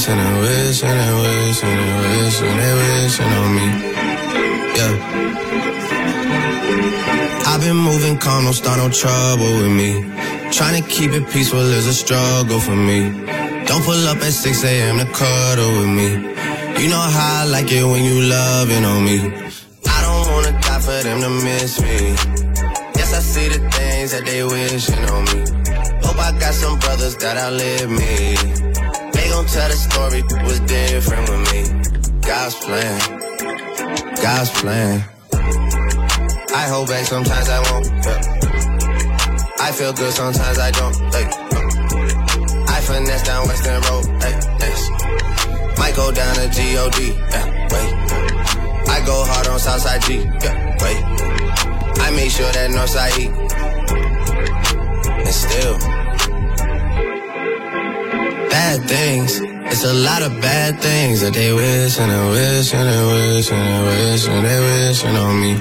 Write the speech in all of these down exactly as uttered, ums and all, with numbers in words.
wish and they wish and they wish and they wish and they wishing on me. Yeah. I've been moving calm, don't start no trouble with me. Trying to keep it peaceful is a struggle for me. Don't pull up at six a.m. to cuddle with me. You know how I like it when you loving on me. I don't wanna die for them to miss me. Yes, I see the things that they wishing on me. Hope I got some brothers that outlive me. They gon' tell the story was different with me. God's plan, God's plan. I hold back, sometimes I won't. Yeah. I feel good, sometimes I don't. Like, I finesse down Western Road. Hey, next. Might go down to G O D. Yeah, wait. I go hard on Southside G. Yeah, wait. I make sure that Northside E. And still, bad things. It's a lot of bad things that they wish and they wish and they wish and they wish and they wishing on me.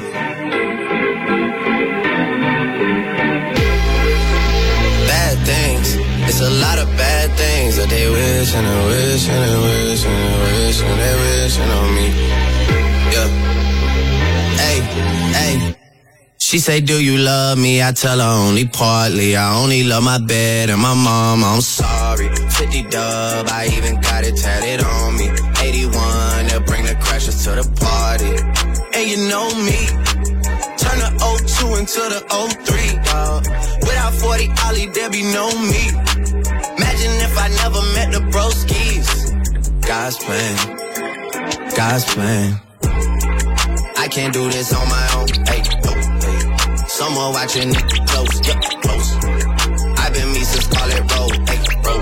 Bad things. It's a lot of bad things that they wish and they wish and they wish and they wish and they wishing on me. Yeah. Hey, hey. She say, do you love me? I tell her only partly. I only love my bed and my mom, I'm sorry. fifty dub, I even got it tatted on me. eighty-one, they'll bring the crashers to the party. And you know me, turn the oh two into the oh three, dawg. Without forty Ollie, there be no me. Imagine if I never met the broskies. God's plan, God's plan. I can't do this on my own, hey, oh, hey. Someone watching it close, yeah, close. I've been me since Scarlet Road, hey, bro.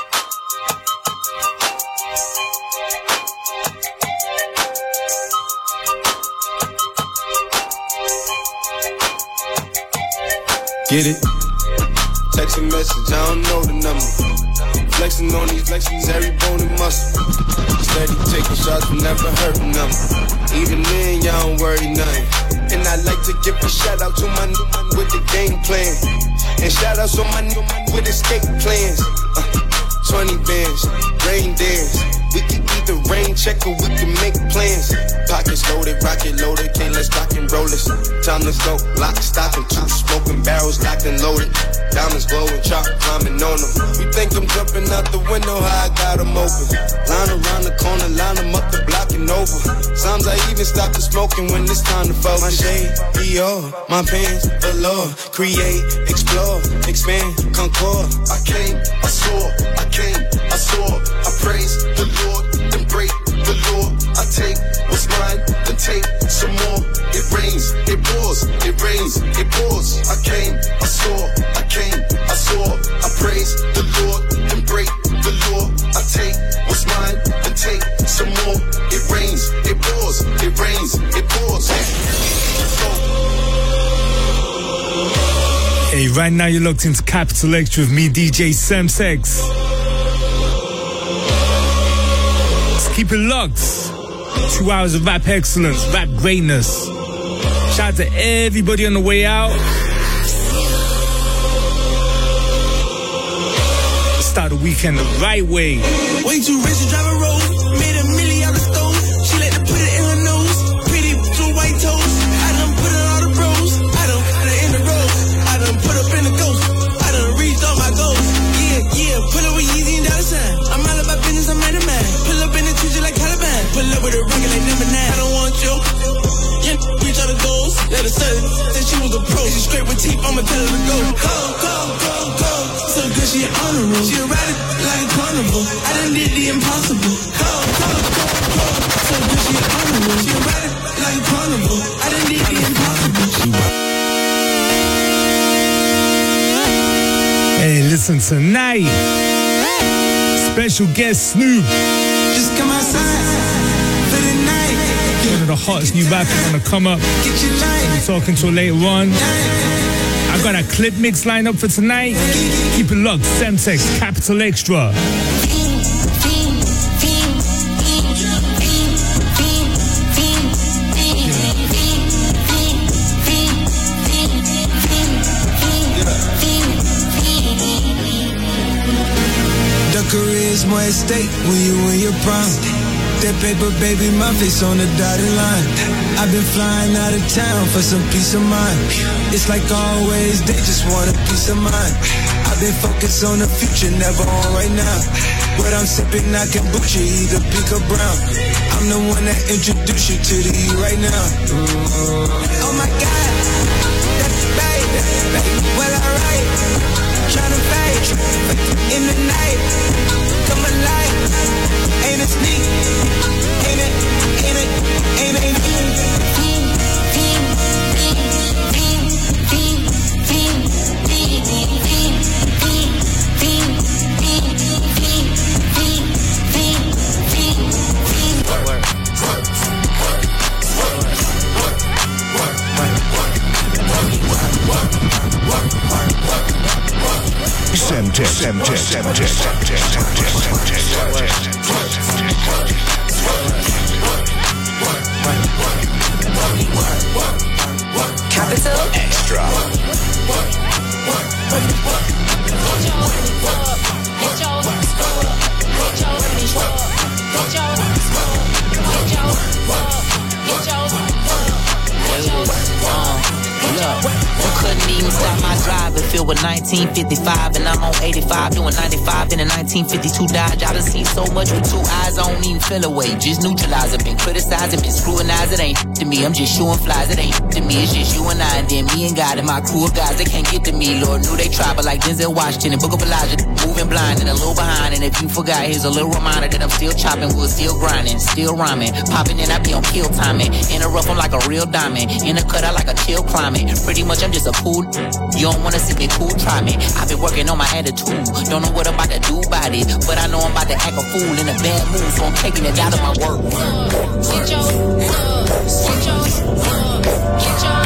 Get it? Text a message, I don't know the number. Flexing on these flexes, every bone and muscle. Steady taking shots, but never hurting them. Even then, y'all don't worry nothing. And I like to give a shout out to my new man with the game plan. And shout outs to my new man with escape plans. Uh, twenty bands, rain dance. We can either rain check or we can make plans. Pockets loaded, rocket loaded, can't let's rock and roll this. Time to go, lock, stock, and two smoking barrels locked and loaded. Diamonds glowing, chop climbing on them. You think I'm jumping out the window, how I got them open. Line around the corner, line them up the block and over. Sometimes I even stop the smoking when it's time to focus. My shade, Dior, my pants, allure. Create, explore, expand, concord. I came, I saw, I came, I saw. I praise the Lord, then break the law. I take what's mine, then take some more. It rains, it pours, it rains, it pours. I came, I saw, I came, I saw. I praise the Lord, then break the law. I take what's mine, then take some more. It rains, it pours, it rains, it pours. Hey, right now you're locked into Capital Extra with me, D J Semsex. Let's keep it locked. Two hours of rap excellence, rap greatness. Shout out to everybody on the way out. Start the weekend the right way. Way too rich to drive a road. Made a million out of stove. She let her put it in her nose. Pretty two white toes. I done put it all the bros. I done put it in the road. I done put up in the ghost. I done reached all my goals. Yeah, yeah. Pull up with Yeezy and dollar sign. I'm all about business, I'm man of man. Pull up in the trees like Taliban. Pull up with a rocket like number nine. I don't want you. Yeah, reach all the goals. Let her say that she was a pro. She straight with teeth, I'ma tell her to go. Go, go, go, go. So good she an honor roll. She ride it like a carnival. I done did the impossible. Go, go, go, go. So good she an honor roll. She ride it like a carnival. I done did the impossible. She Hey, listen tonight. Special guest Snoop. Just come outside for the night. One of the hottest new rappers gonna come up. Get your light. We'll talk until later on. I got a clip mix lined up for tonight. Keep it locked. Semsex, Capital Extra. career is more at stake when you in your prime. That paper, baby, my face on the dotted line. I've been flying out of town for some peace of mind. It's like always, they just want a peace of mind. I've been focused on the future, never on right now. What I'm sipping, I can boot you, either pink or brown. I'm the one that introduced you to the E right now. Oh my God, that's right, well alright. Tryna fight in the night, come alive. Ain't it sneak? Ain't it? Ain't it? Ain't it? Ain't it? Semtech, Semtech, Semtech, Capital Extra. Couldn't even stop my drive. It filled with nineteen fifty-five, and I'm on eighty-five doing ninety-five in a nineteen fifty-two Dodge. I done seen so much with two eyes, I don't even feel away. Just neutralize it, been criticized, been scrutinized. It ain't to me, I'm just shooting flies. It ain't to me, it's just you and I, and then me and God and my crew of guys. They can't get to me, Lord knew they try, but like Denzel Washington and Book of Elijah, moving blind and a little behind. And if you forgot, here's a little reminder that I'm still chopping wood, still grinding, still rhyming, popping in, I be on kill timing. In a rough, I'm like a real diamond. In a cut, I like a chill climate. Pretty much, I'm just a cool. You don't wanna see me cool, try me. I've been working on my attitude. Don't know what I'm about to do about it, but I know I'm about to act a fool in a bad mood, so I'm taking it out of my work. Get your, uh, get your, uh, get your,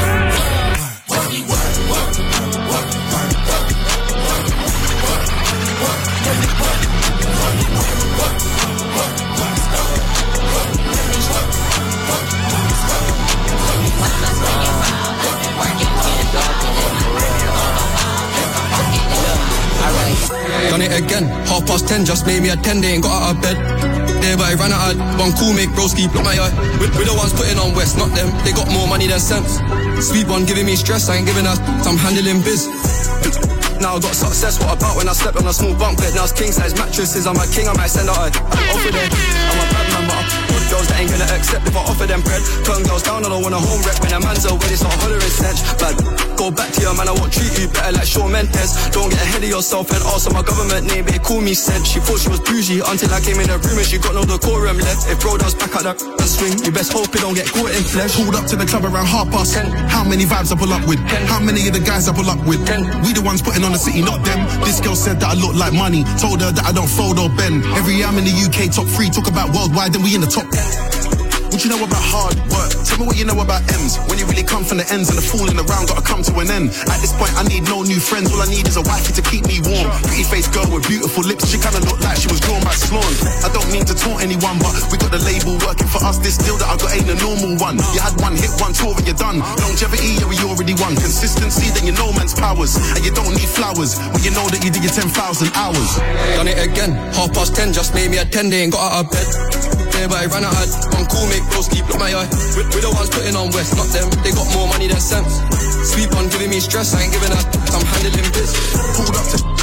Done it again, half past ten, just made me a ten, they ain't got out of bed. There, but I ran out of one cool, make broski, block my eye. We're, we're the ones putting on West, not them. They got more money than sense. Sweet one giving me stress, I ain't giving us, I'm handling biz. Now I got success, what about when I slept on a small bunk bed? Now it's king size mattresses, I'm a king, I might send out a offer there. I'm a bad man, but I'm good girls that ain't gonna accept if I offer them bread. Turn girls down, I don't want a home rep when a man's away, it's not hollering stench. Bad, go back to your man, I won't treat you better like Shawn Mendes. Don't get ahead of yourself and ask for my government name, they call me said. She thought she was bougie until I came in the room and she got no decorum left. If bro does back at the swing, you best hope it don't get caught in flesh. Pulled up to the club around half past ten. How many vibes I pull up with? How many of the guys I pull up with? We the ones putting on the city, not them. This girl said that I look like money. Told her that I don't fold or bend. Every year I'm in the U K top three. Talk about worldwide, then we in the top ten. What you know about hard work? Tell me what you know about M's. When you really come from the ends and the fooling around gotta come to an end. At this point I need no new friends. All I need is a wifey to keep me warm. Pretty faced girl with beautiful lips. She kinda looked like she was drawn by Sloan. I don't mean to taunt anyone, but we got the label working for us. This deal that I got ain't a normal one. You had one hit, one tour and you're done. Longevity, yeah, we already won. Consistency, then you know man's powers. And you don't need flowers when you know that you did your ten thousand hours. Done it again, half past ten, just made me a ten, they ain't got out of bed. There, but I ran out of one cool, make broski, block my eye. We're, we're the ones putting on West, not them. They got more money than sense. Sweet one giving me stress, I ain't giving up. I'm handling biz. Pulled up to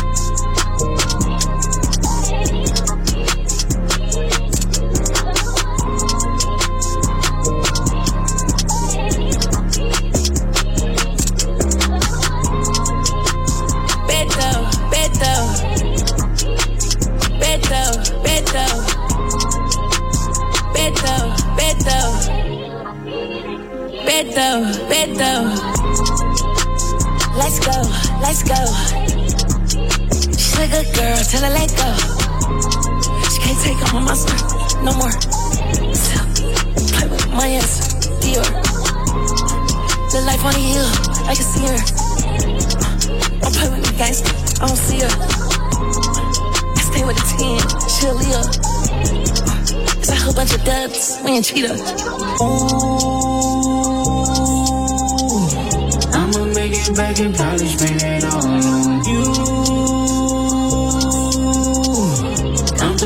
Let's go, let's go. She's a good girl, tell her let go. She can't take off on my son, no more. So, play with my ass, Dior. The life on the hill, I can see her. Don't play with me, gangsta, I don't see her. I stay with a ten, she'll live. It's a whole bunch of dubs, we ain't cheetah. Ooh. Make it back and probably spend it all on you.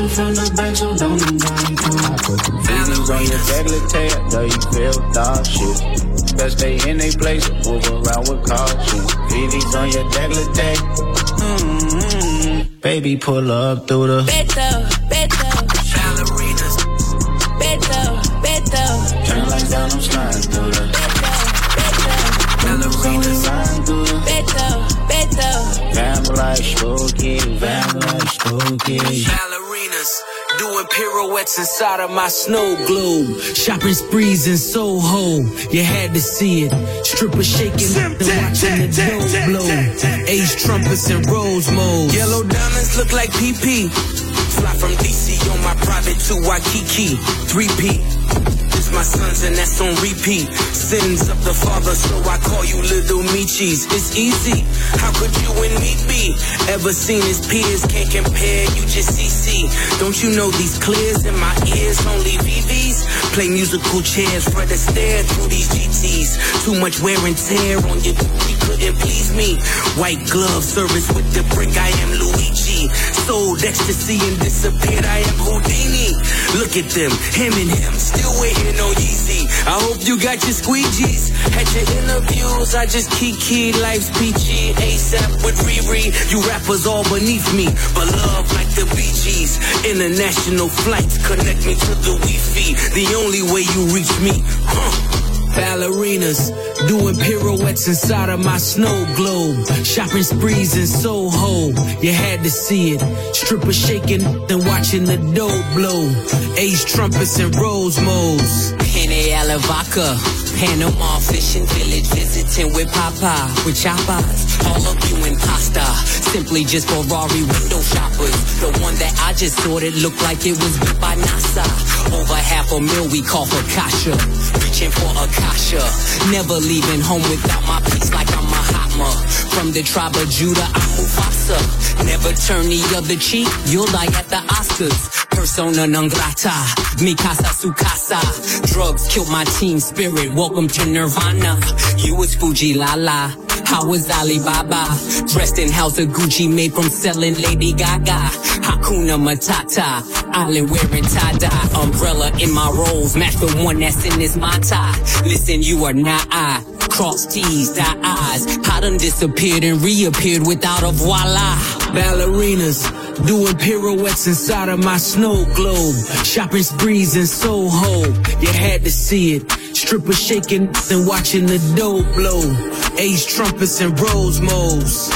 it from the back, so don't invite me. Feelings on your decollete, though you feel dog shit. Best stay in they place, move around with caution. V V's on your decollete. Mm-hmm. Baby, pull up through the Beto, Beto, ballerinas. Beto, Beto, Turn like down, I'm sliding through the Beto, Beto, Beto. Vamp like spooky, vamp like spooky. Ballerinas, doing pirouettes inside of my snow globe. Shopping sprees in Soho, you had to see it. Strippers shaking, then watching the dough blow. Ace trumpets and rose modes. Yellow diamonds look like P P. Fly from D C on my private to Waikiki. three P. It's my sons and that's on repeat. Sins of the father, so I call you little Michis. It's easy, how could you and me be? Ever seen his peers, can't compare, you just C C. Don't you know these clears in my ears, only V Vs? Play musical chairs, Fred Astaire through these G Ts. Too much wear and tear on your booty, couldn't please me. White glove service with the brick, I am Luigi. Sold ecstasy and disappeared, I am Houdini. Look at them, him and him, still waiting on Yeezy. I hope you got your squeegees. Had your interviews, I just kiki. Life's peachy, ASAP with Riri. You rappers all beneath me, but love like the Bee Gees. International flights connect me to the Wi-Fi. The only way you reach me, huh? Ballerinas, doing pirouettes inside of my snow globe. Shopping sprees in Soho, you had to see it. Strippers shaking, then watching the dough blow. Ace trumpets and rose modes. Henny Alavaca, Panama fishing village, visiting with Papa, with Chapas. All of you in pasta, simply just Ferrari window shoppers. The one that I just sorted looked like it was built by NASA. Over half a mil we call for Kasha. Reaching for Akasha. Never leaving home without my piece like I'm Mahatma. From the tribe of Judah, I'm Mufasa. Never turn the other cheek, you'll die at the Oscars. Persona non grata, mi casa su casa. Drugs killed my teen spirit, welcome to Nirvana. You was Fuji Lala, I was Alibaba. Dressed in House of Gucci, made from selling Lady Gaga. Hakuna Matata, island wearing tie-dye. Umbrella in my rolls, match the one that's in this mata. Listen, you are not I. Cross T's, dot I's. I done disappeared and reappeared without a voila. Ballerinas, doing pirouettes inside of my snow globe. Shopping sprees in Soho, you had to see it. Strippers shaking, then watching the dough blow. Ace trumpets and rose modes.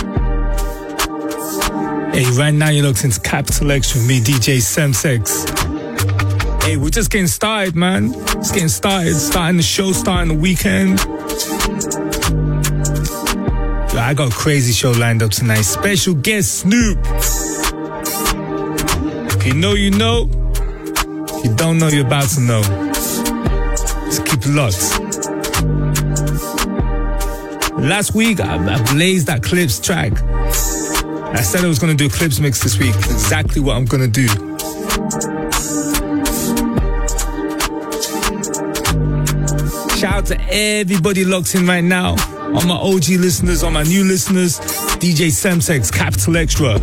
Hey, right now you're locked into Capital X with me, D J Semsex. Hey, we're just getting started, man. Just getting started. Starting the show, starting the weekend. Yo, I got a crazy show lined up tonight. Special guest Snoop. If you know, you know. If you don't know, you're about to know. Just keep it locked. Last week, I, I blazed that Clips track. I said I was going to do a Clips mix this week. Exactly what I'm going to do. Shout out to everybody locked in right now. All my O G listeners, all my new listeners. D J Semsex, Capital Extra.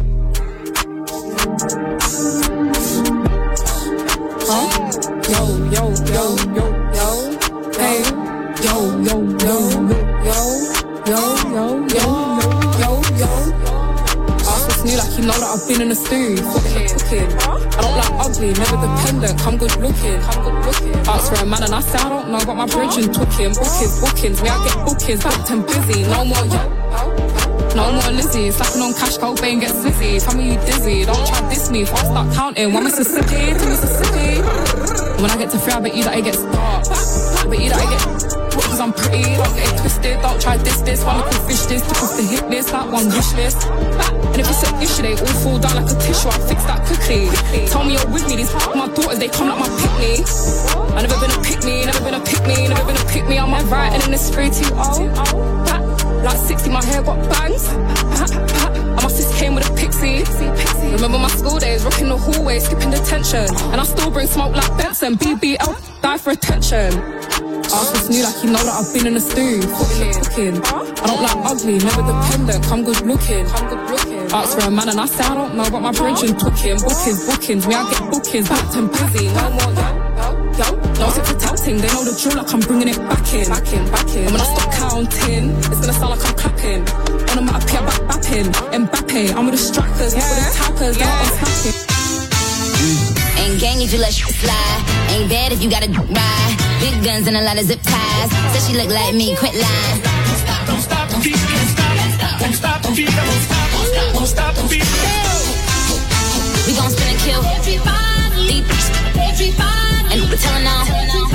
Huh? Yo, yo, yo, yo, yo. Hey. Yo, yo, yo, yo, yo, yo, yo, yo, yo. New, like you know that I've been in the stew, cooking, cooking. I don't like ugly, never dependent, come good looking, come good looking. Ask for a man and I say I don't know, got my bridge and talking, bookings, bookings. Me I get bookings, booked and busy, no more yo, no more Lizzie. Slapping on cash, Cobain get slizzy. Tell me you dizzy, don't try diss me. If I start counting, one Mississippi to Mississippi. When I get to three, I bet you that it gets dark. I bet you that it gets. Cause I'm pretty, don't get it twisted. Don't try this, this, one little fish this. Took off the hit list, like one wish list. And if it's an issue, they all fall down like a tissue. I fix that quickly. Tell me you're with me, these my daughters, they come like my pick me. I never been a pick me, never been a pick me, never been a pick me. I'm right and in the spray too old. Like sixty, my hair got bangs. And my sis came with a pixie. Remember my school days, rocking the hallway, skipping detention. And I still bring smoke like Benson. B B L, die for attention. Ask what's new, like you know that I've been in the stew, cooking, cooking. I don't like ugly, never dependent, come good looking, come good looking. Ask for a man and I say I don't know, but my brethren talking, bookings, bookings. Me, I get bookings, booked and busy. No more, yo, yo, yo. No tips for touting, they know the drill like I'm bringing it back in, back in, back in. And when I stop counting, it's gonna sound like I'm clapping. On the map here, back bapping, Mbappe. I'm with the strikers, not with the tappers, they're not snapping. Ain't gang if you let shit fly. Ain't bad if you gotta ride. Big guns and a lot of zip ties. Said she look like me, quit lying. Don't stop, don't stop the beat, don't stop, don't stop the beat, don't stop, don't stop the beat. We gon' spin and kill everybody, everybody, and we're telling all.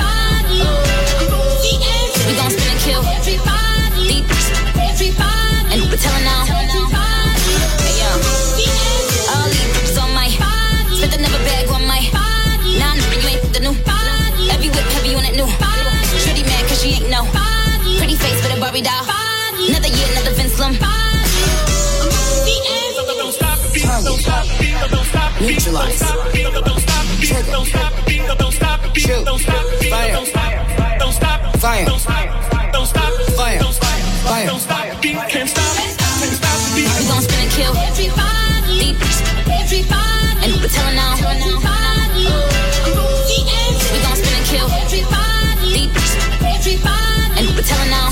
We gon' spin and kill everybody, everybody, and we're telling all. Hey yo, all these on my spent another bag on my. Nah, nah, you ain't the new. Every whip heavy on it new. Shorty mad cause she ain't no. Pretty face with a Barbie doll. Another year, another Vince Lum. Don't stop the beat, don't stop the beat, don't stop the beat, don't stop the beat, don't stop the beat, don't stop the beat, don't stop the beat, don't stop the beat, don't stop, don't stop, fire, don't stop, don't stop, fire, don't stop, fire, don't stop the beat, can't stop, can't stop the beat. We gon' spin and kill everybody, everybody, and we're telling all. We gon' spin and kill everybody, everybody, and we're telling all.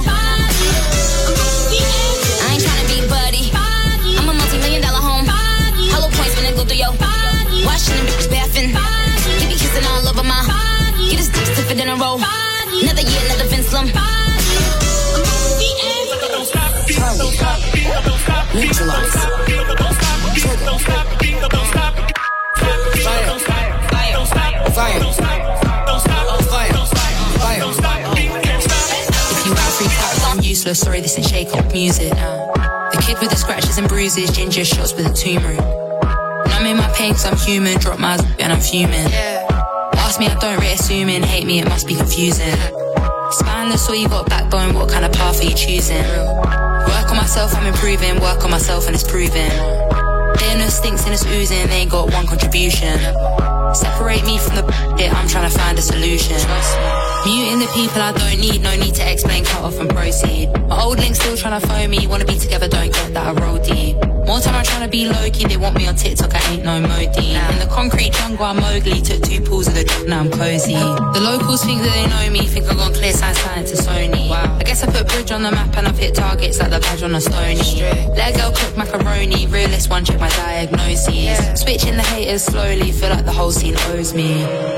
I ain't tryna be buddy. I'm a multi-million dollar home. Hollow points when I go through your body. Washing them bitches bathing. Give me kissing all over my. Get a stick stiffer than a roll. Another year, another Vince Lum. Don't stop the beat, don't stop the beat, don't stop the beat, don't stop the beat, don't stop the beat, don't stop the beat, don't stop the beat. Fire, don't stop, don't stop, fire, don't stop, don't stop, fire, don't stop, fire, don't stop the beat, can't stop. If you got free cuts, I'm useless. Sorry, this ain't shake up music. Uh, the kid with the scratches and bruises, ginger shots with a turmeric. And I'm in my pain cause I'm human. Drop my and I'm fuming. Ask me, I don't rate assuming. Hate me, it must be confusing. Spineless or you got backbone, what kind of path are you choosing? Work on myself, I'm improving. Work on myself and it's proving. They know stinks and it's oozing, they ain't got one contribution. Separate me from the shit, I'm trying to find a solution. Muting the people I don't need, no need to explain, cut off and proceed. My old links still trying to phone me, wanna be together, don't get that I roll deep. More time I'm trying to be low-key, they want me on TikTok, I ain't no Modi. In the concrete jungle I'm Mowgli, took two pulls of the drip, now I'm cozy. The locals think that they know me, think I've gone clear sign sign to Sony. Wow. I guess I put bridge on the map and I've hit targets like the badge on a Stony. Let a girl cook macaroni, realist one check my diagnoses. Yeah. Switching the haters slowly, feel like the whole scene owes me.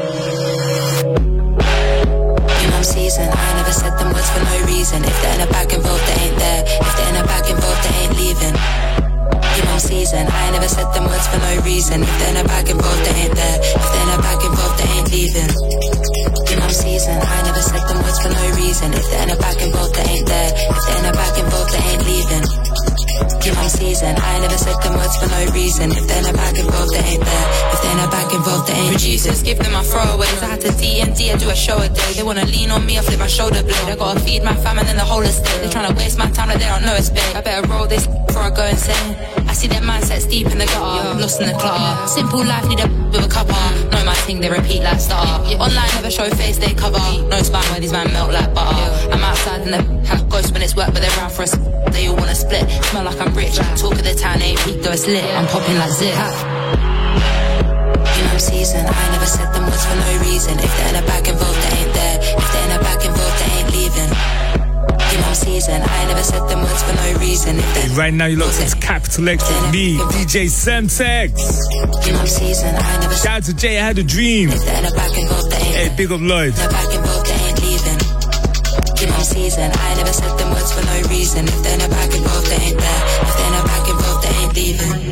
You know I'm seasoned, I never said them words for no reason. If they're in a bag involved, they ain't there. If they're in a bag involved, they ain't leaving. You know I'm seasoned, I never said them words for no reason. If they're in a bag involved, they ain't there. If they're in a bag involved, they ain't leaving. You know I'm seasoned, I never said them words for no reason. If they're in a bag involved, they ain't there. If they're in a bag involved, they ain't leaving. You know I'm seasoned, I never said them words for no reason. If they're in a bag involved, they ain't there. If they're in a bag involved, they ain't. Producers, give them my throwaways. I had to D M D, I do a show a day. They wanna lean on me, I flip my shoulder blade. I gotta feed my fam and then the whole estate. They tryna waste my time like they don't know it's big. I better roll this before I go insane. I see their mindsets deep in the gutter, lost in the clutter. Simple life, need a with a cuppa. Know my thing, they repeat like starter. Online never show face, they cover. No spine where these man melt like butter. I'm outside and the have ghost when it's work, but they're round for us. They all wanna split, smell like I'm rich. Talk of the town ain't peak, though it's lit. I'm popping like zip. You know I'm seasoned, I never said them words for no reason. If they're in a bag involved, they ain't there. If they're in a bag involved, they ain't leaving. You know I'm seasoned, I never said them words for no reason. If hey, right now you look, it's Capital X with me, D J Semtex. You know I'm seasoned, I never. Shout out to Jay, I had a dream. If they're in a bag involved, they ain't. Hey, big up Lloyd. If they're in a bag involved, they ain't leaving. You know I'm seasoned, I never said them words for no reason. If they're in a bag involved, they ain't there. If they're in a bag involved, they ain't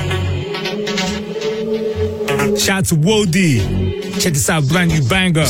leaving. Shout out to Wody. Check this out, brand new banger.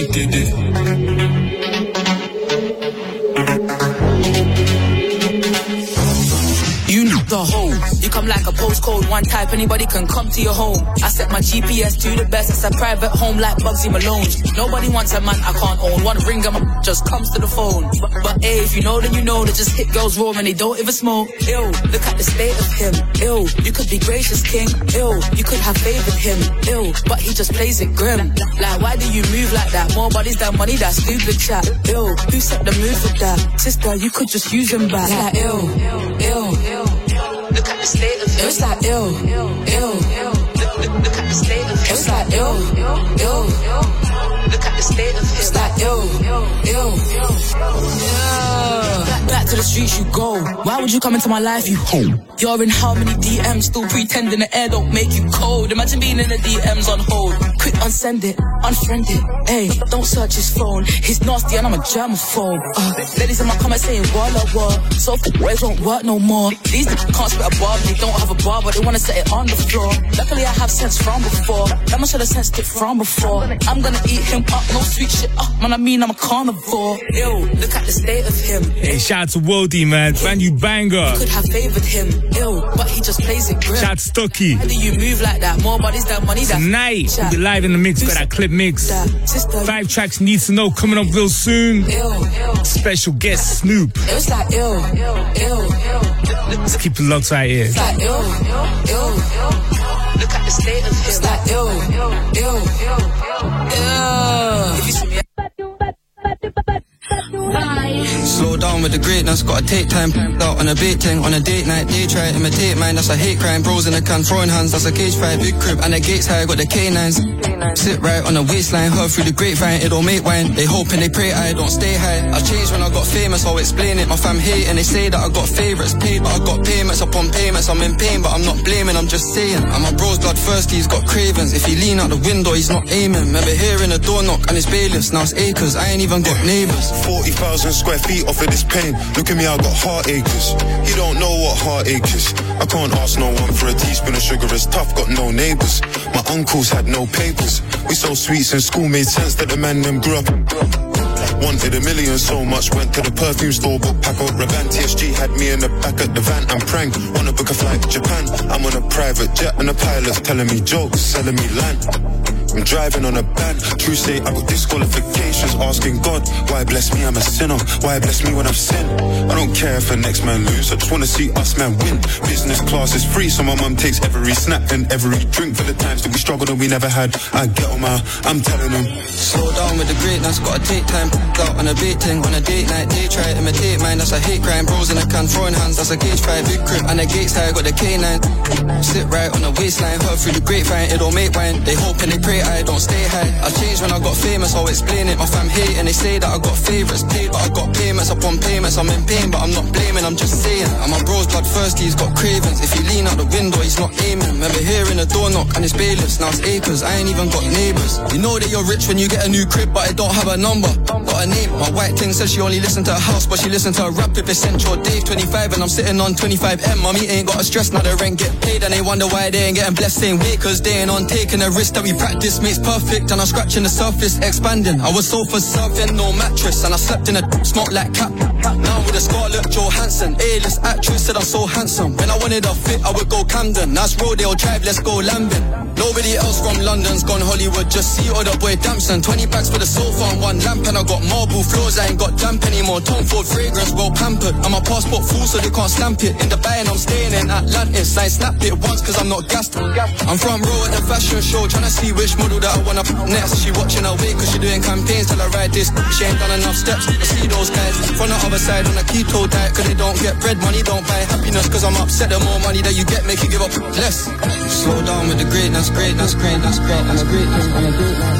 You know the hole. You come like a postcode, one type, anybody can come to your home. I set my G P S to the best, it's a private home like Bugsy Malone's. Nobody wants a man I can't own, one ring and my just comes to the phone. But, but hey, if you know then you know, they just hit girls raw and they don't even smoke. Ew, look at the state of him. Ew, you could be gracious king. Ew, you could have faith in him. Ew, but he just plays it grim. Like why do you move like that? More bodies than money, that stupid chat. Ew, who set the move with that? Sister, you could just use him back. Like ew, ew, ew. Look Look at the state of him. It's like ill, ill, ill. Look, look, look at the state of him. It's like ill, ill. Look at the state of him. It's like ill, ill. Yeah. Back, back to the streets you go. Why would you come into my life, you hoe? You're in how many D Ms, still pretending the air don't make you cold. Imagine being in the D Ms on hold. Quick, unsend it, unfriend it. Hey, don't search his phone. He's nasty and I'm a germaphobe. Uh, ladies in my comments saying walla walla. So boys won't work no more. These niggas can't spit a bar, but they don't have a bar, but they wanna set it on the floor. Luckily I have sense from before. That man should have sensed it from before. I'm gonna eat him up, no sweet shit up. Man, I mean I'm a carnivore. Ew, look at the state of him. Hey, shout out to Wody, man. Brand new banger. You could have favored him. Ew, but he just plays it grim. Shout out to Stucky. How do you move like that? More bodies than money. Tonight, we'll be live in the mix. Got that clip mix. Five tracks need to know coming up real soon. Special guest Snoop. It was like ill, ill. Let's keep the locked right here. It's like ill, ill. Look at the state of him. It's like ill, ill, ill. If you see me. Slow down with the greatness, gotta take time. Out on a bait thing, on a date night, they try to imitate mine. That's a hate crime. Bros in the can, throwing hands. That's a cage fight, big crib, and the gates high. Got the K nines. Sit right on the waistline, heard through the grapevine. It don't make wine. They hope and they pray I don't stay high. I changed when I got famous, I'll explain it. My fam hate and they say that I got favourites paid, but I got payments upon payments. I'm in pain, but I'm not blaming. I'm just saying. And my bro's blood thirsty, he's got cravings. If he lean out the window, he's not aiming. Remember hearing a door knock and it's bailiffs. Now it's acres. I ain't even got neighbours. Forty thousand square feet off of this pain. Look at me, I got heartaches. You don't know what heartache is. I can't ask no one for a teaspoon of sugar. It's tough, got no neighbours. My uncles had no papers. We sold sweets in school, made sense that the man them grew up. Wanted a million so much, went to the perfume store, bought Paco Rabanne. T S G had me in the back of the van and prang. Wanna book a flight to Japan? I'm on a private jet and the pilot's telling me jokes, selling me land. I'm driving on a band. True say I got disqualifications. Asking God, why bless me? I'm a sinner. Why bless me when I've sinned? I don't care if the next man lose. I just wanna see us man win. Business class is free, so my mum takes every snack and every drink for the times that we struggled and we never had. I get on my, I'm telling them. Slow down with the greatness, gotta take time. Out on a bait thing, on a date night, they try to imitate mine. That's a hate crime. Bros in the can, throwing hands. That's a cage fight, big crib, and the gates high. Got the K nine. Sit right on the waistline, heard through the grapevine. It don't make wine. They hope and they pray I don't stay high. I changed when I got famous, I'll explain it. My fam hate and they say that I got favourites paid, but I got payments upon payments. I'm in pain, but I'm not blaming, I'm just saying. And my bro's blood thirsty, he's got cravings. If he lean out the window, he's not aiming. Remember hearing a door knock and it's bailiffs. Now it's acres, I ain't even got neighbours. You know that you're rich when you get a new crib, but it don't have a number. Got a name. My white thing says she only listen to her house, but she listen to her rap if it's Central. Dave twenty-five and I'm sitting on twenty-five M. Mommy ain't got a stress, now the rent get paid, and they wonder why they ain't getting blessed same way. Cause they ain't on taking a risk that we practice makes perfect, and I'm scratching the surface, expanding. I was sofa surfing, no mattress, and I slept in a smoke like cap. Now with a Scarlett Johansson, A-list actress said I'm so handsome. When I wanted a fit, I would go Camden. That's Rodeo Drive, let's go Lambin. Nobody else from London's gone Hollywood, just see other boy Damson. Twenty bags for the sofa and one lamp, and I got marble floors, I ain't got damp anymore. Tom Ford fragrance, well pampered, and my passport full so they can't stamp it. In the bay and I'm staying in Atlantis, I ain't snapped it once cause I'm not gassed. I'm front row at the fashion show, tryna see which model that I wanna put next. She watching her weight cause she doing campaigns till I ride this. She ain't done enough steps, I see those guys from the other side on a keto diet, cause they don't get bread, money don't buy happiness. Cause I'm upset, the more money that you get make you give up less. Slow down with the greatness, greatness, greatness, greatness, greatness, on a greatness.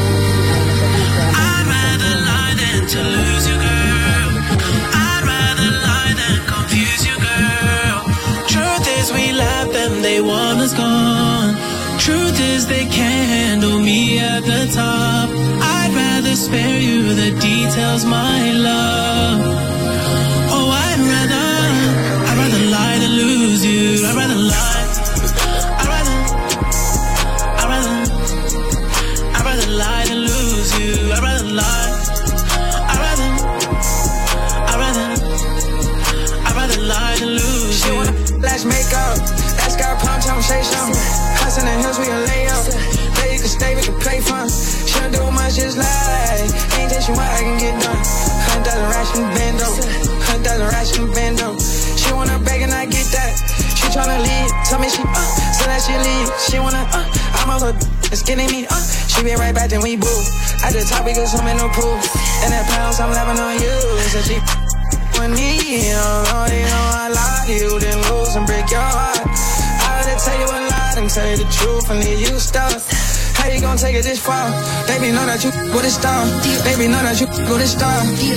I'd rather lie than to lose you, girl. I'd rather lie than confuse you, girl. Truth is we left them, they want us gone. Truth is they can't handle me at the top. I'd rather spare you the details, my love. Oh, I'd rather, I'd rather lie than lose you. I'd rather lie. I'd rather, I'd rather, I'd rather lie than lose you. I'd rather lie. I'd rather, I'd rather, I'd rather lie than lose you. Let's make up. Let's go punch, I'ma say something. Hustle in the hills, we can lay up. There you can stay, we can play fun. Shouldn't do much, just lie. Ain't this what I can get done. Hundred thousand racks from the bando. Hundred thousand racks from the bando. She wanna beg and I get that. She tryna leave, tell me she uh, so that she leave. She wanna uh, I'm a little it's getting me uh. She be right back, then we boo. I just talk because I'm in no proof. And that pounds I'm laughing on you. So she and kneel. Oh, you know I lie to you, then lose and break your heart. I had to tell you a lie and tell you the truth and leave you stuck. How you gonna take it this far? Baby, know that you with a star. Baby, know that you with a star.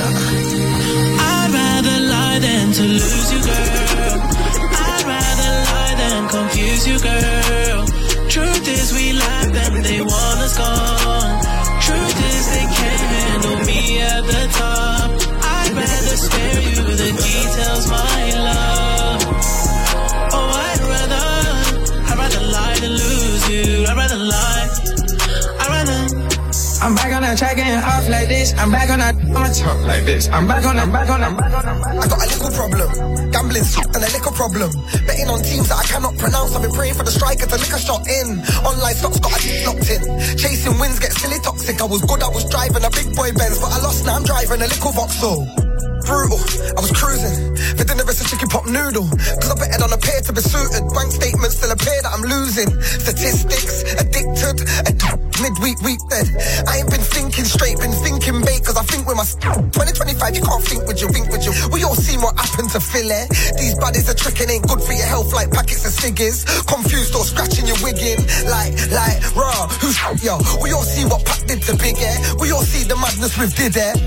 I'd rather lie than to lose you, girl. I'd rather lie than confuse you, girl. Truth is we laugh and they want us gone. Truth is they can't handle me at the top. I'd rather spare you the details, my love. Oh, I'd rather, I'd rather lie than lose you. I'd rather lie, I'd rather. I'm back on that track and off like this. I'm back on that, I'ma talk like this. I'm back on, I'm back on, I'm back on, I'm back on. I got a little problem, gambling and a liquor problem. Betting on teams that I cannot pronounce. I've been praying for the striker to lick a shot in. Online stocks got a locked in. Chasing wins get silly toxic. I was good, I was driving a big boy Benz, but I lost, now I'm driving a little Vauxhall. Brutal, I was cruising. For dinner it's a chicken pop noodle. Cause I betted on a pair to be suited. Bank statements still appear that I'm losing. Statistics, addicted, addicted. Midweek, week dead. I ain't been thinking straight, been thinking bait. Cause I think with my twenty twenty-five, you can't think with you, think with you. We all seen what happened to Phil, eh? These buddies are tricking, ain't good for your health like packets of ciggies. Confused or scratching your wiggin'. Like, like, raw, who's yo? We all see what Pac did to Big, eh? We all see the madness with Did, eh?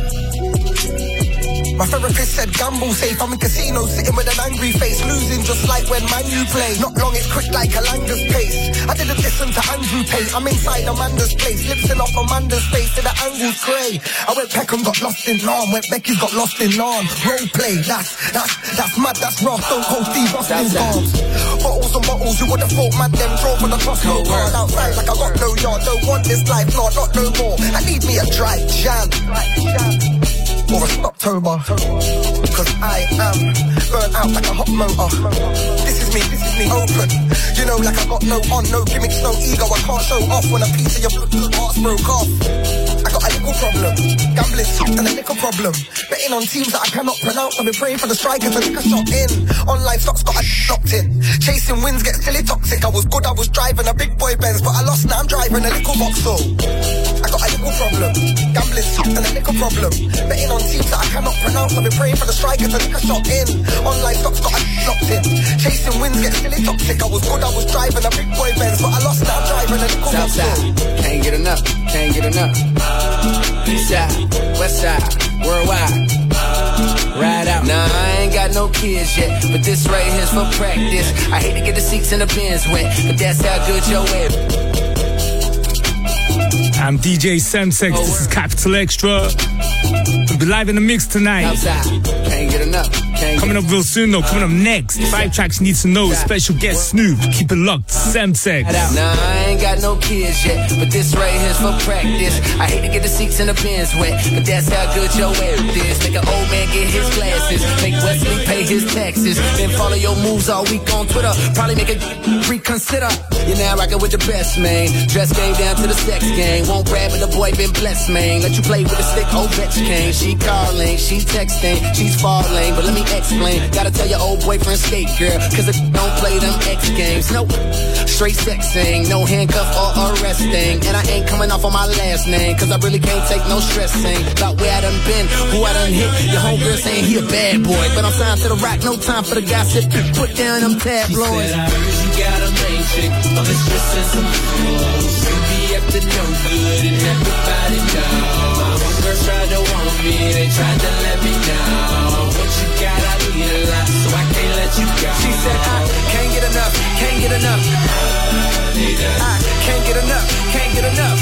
My therapist said gamble safe. I'm in casino sitting with an angry face, losing just like when Man U play. Not long, it's quick like a Langer's pace. I didn't listen to Andrew Tate. I'm inside Amanda's place, lipsing off Amanda's face to the angle's cray. I went Peckham, got lost in Lawn. Went Becky's, got lost in Lawn. Role play, that's that's that's mad. That's raw. Stone Cold Steve Austin's arms. Bottles and bottles, you would've thought man them draw for the cross. No card outside like I got no yard. Don't want this life, Lord, not no more. I need me a dry jam. Or a Stoptober, cause I am burnt out like a hot motor. This is me, this is me open. You know, like I got no on, no gimmicks, no ego. I can't show off when a piece of your heart's broke off. I got a little problem, gambling and a little problem. Betting on teams that I cannot pronounce. I've been praying for the striker to lick a shot in. Online stocks got a locked in. Chasing wins get silly toxic. I was good, I was driving a big boy Benz, but I lost, now I'm driving a little Vauxhall. I got a little problem, gambling and a little problem. Betting on teams that I cannot pronounce. I've been praying for the striker to lick a shot in. Online stocks got a locked in. Chasing wins get silly toxic. I was good, I was driving a big boy Benz, but I lost, now I'm driving a little Vauxhall. Can't get enough, can't get enough. East side, west side, worldwide. Ride out. Nah, I ain't got no kids yet, but this right here's for practice. I hate to get the seats in the bins wet, but that's how good your way. I'm D J Semsex, this is Capital Extra. We'll be live in the mix tonight. Outside, can't get enough. Can't coming get up real soon though, coming up next. Five tracks need to know, special guest Snoop. Keep it locked, Semsex. Nah, I ain't got no kids yet, but this right here's for practice. I hate to get the seats in the bins wet, but that's how good your way is. Make an old man get his glasses, make Wesley pay his taxes, then follow your moves all week on Twitter. Probably make a reconsider. You're now rocking with the best, man. Dress game down to the sex game. Won't brag, but the boy been blessed, man. Let you play with a stick, Ovechkin. She calling, she texting, she's falling, but let me explain. Gotta tell your old boyfriend skate, girl, cause it don't play them X games. Nope, straight sexing, no handcuff or arresting. And I ain't coming off on my last name, cause I really can't take no stressing. About where I done been, who I done hit. Your homegirl saying he a bad boy, but I'm signed to the rock, no time for the gossip. Put down them tabloids. She said, I heard you got a main chick, but it's just in some clothes. You be up to no good and everybody know. My homegirls tried to want me, they tried to let me know. What you got, I need a lot, so I can't let you go. She said, I can't get enough, can't get enough. I can't get enough, can't get enough.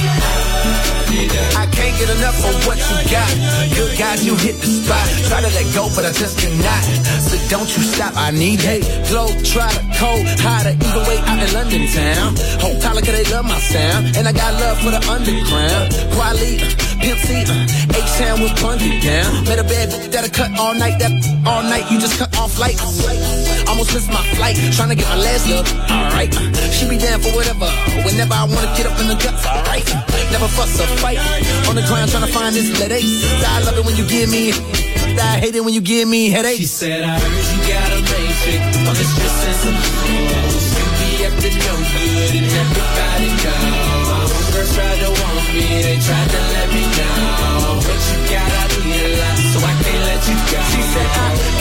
I can't get enough of what you got. Good God, you hit the spot. Try to let go, but I just cannot. So don't you stop, I need hate. Glow, try to cold, hotter, either way out in London town. Whole Tyler, cause they love my sound. And I got love for the underground. Quality, Pimp C, uh, H-Town will plunge it down. Met a bad bitch that'll cut all night, that all night, you just cut off light. Almost missed my flight, trying to get my last look, alright. She be down for whatever, whenever I wanna get up in the guts, alright. Never fuss or fight, on the ground trying to find this lead ace. I love it when you give me, I hate it when you give me headaches. She said, I heard you got a main chick, but it's just in some clothes. You be up to no good and everybody know. My homegirls tried to want me, they tried to let me know. What you got, I need a lot, so I can't let you go. She said, I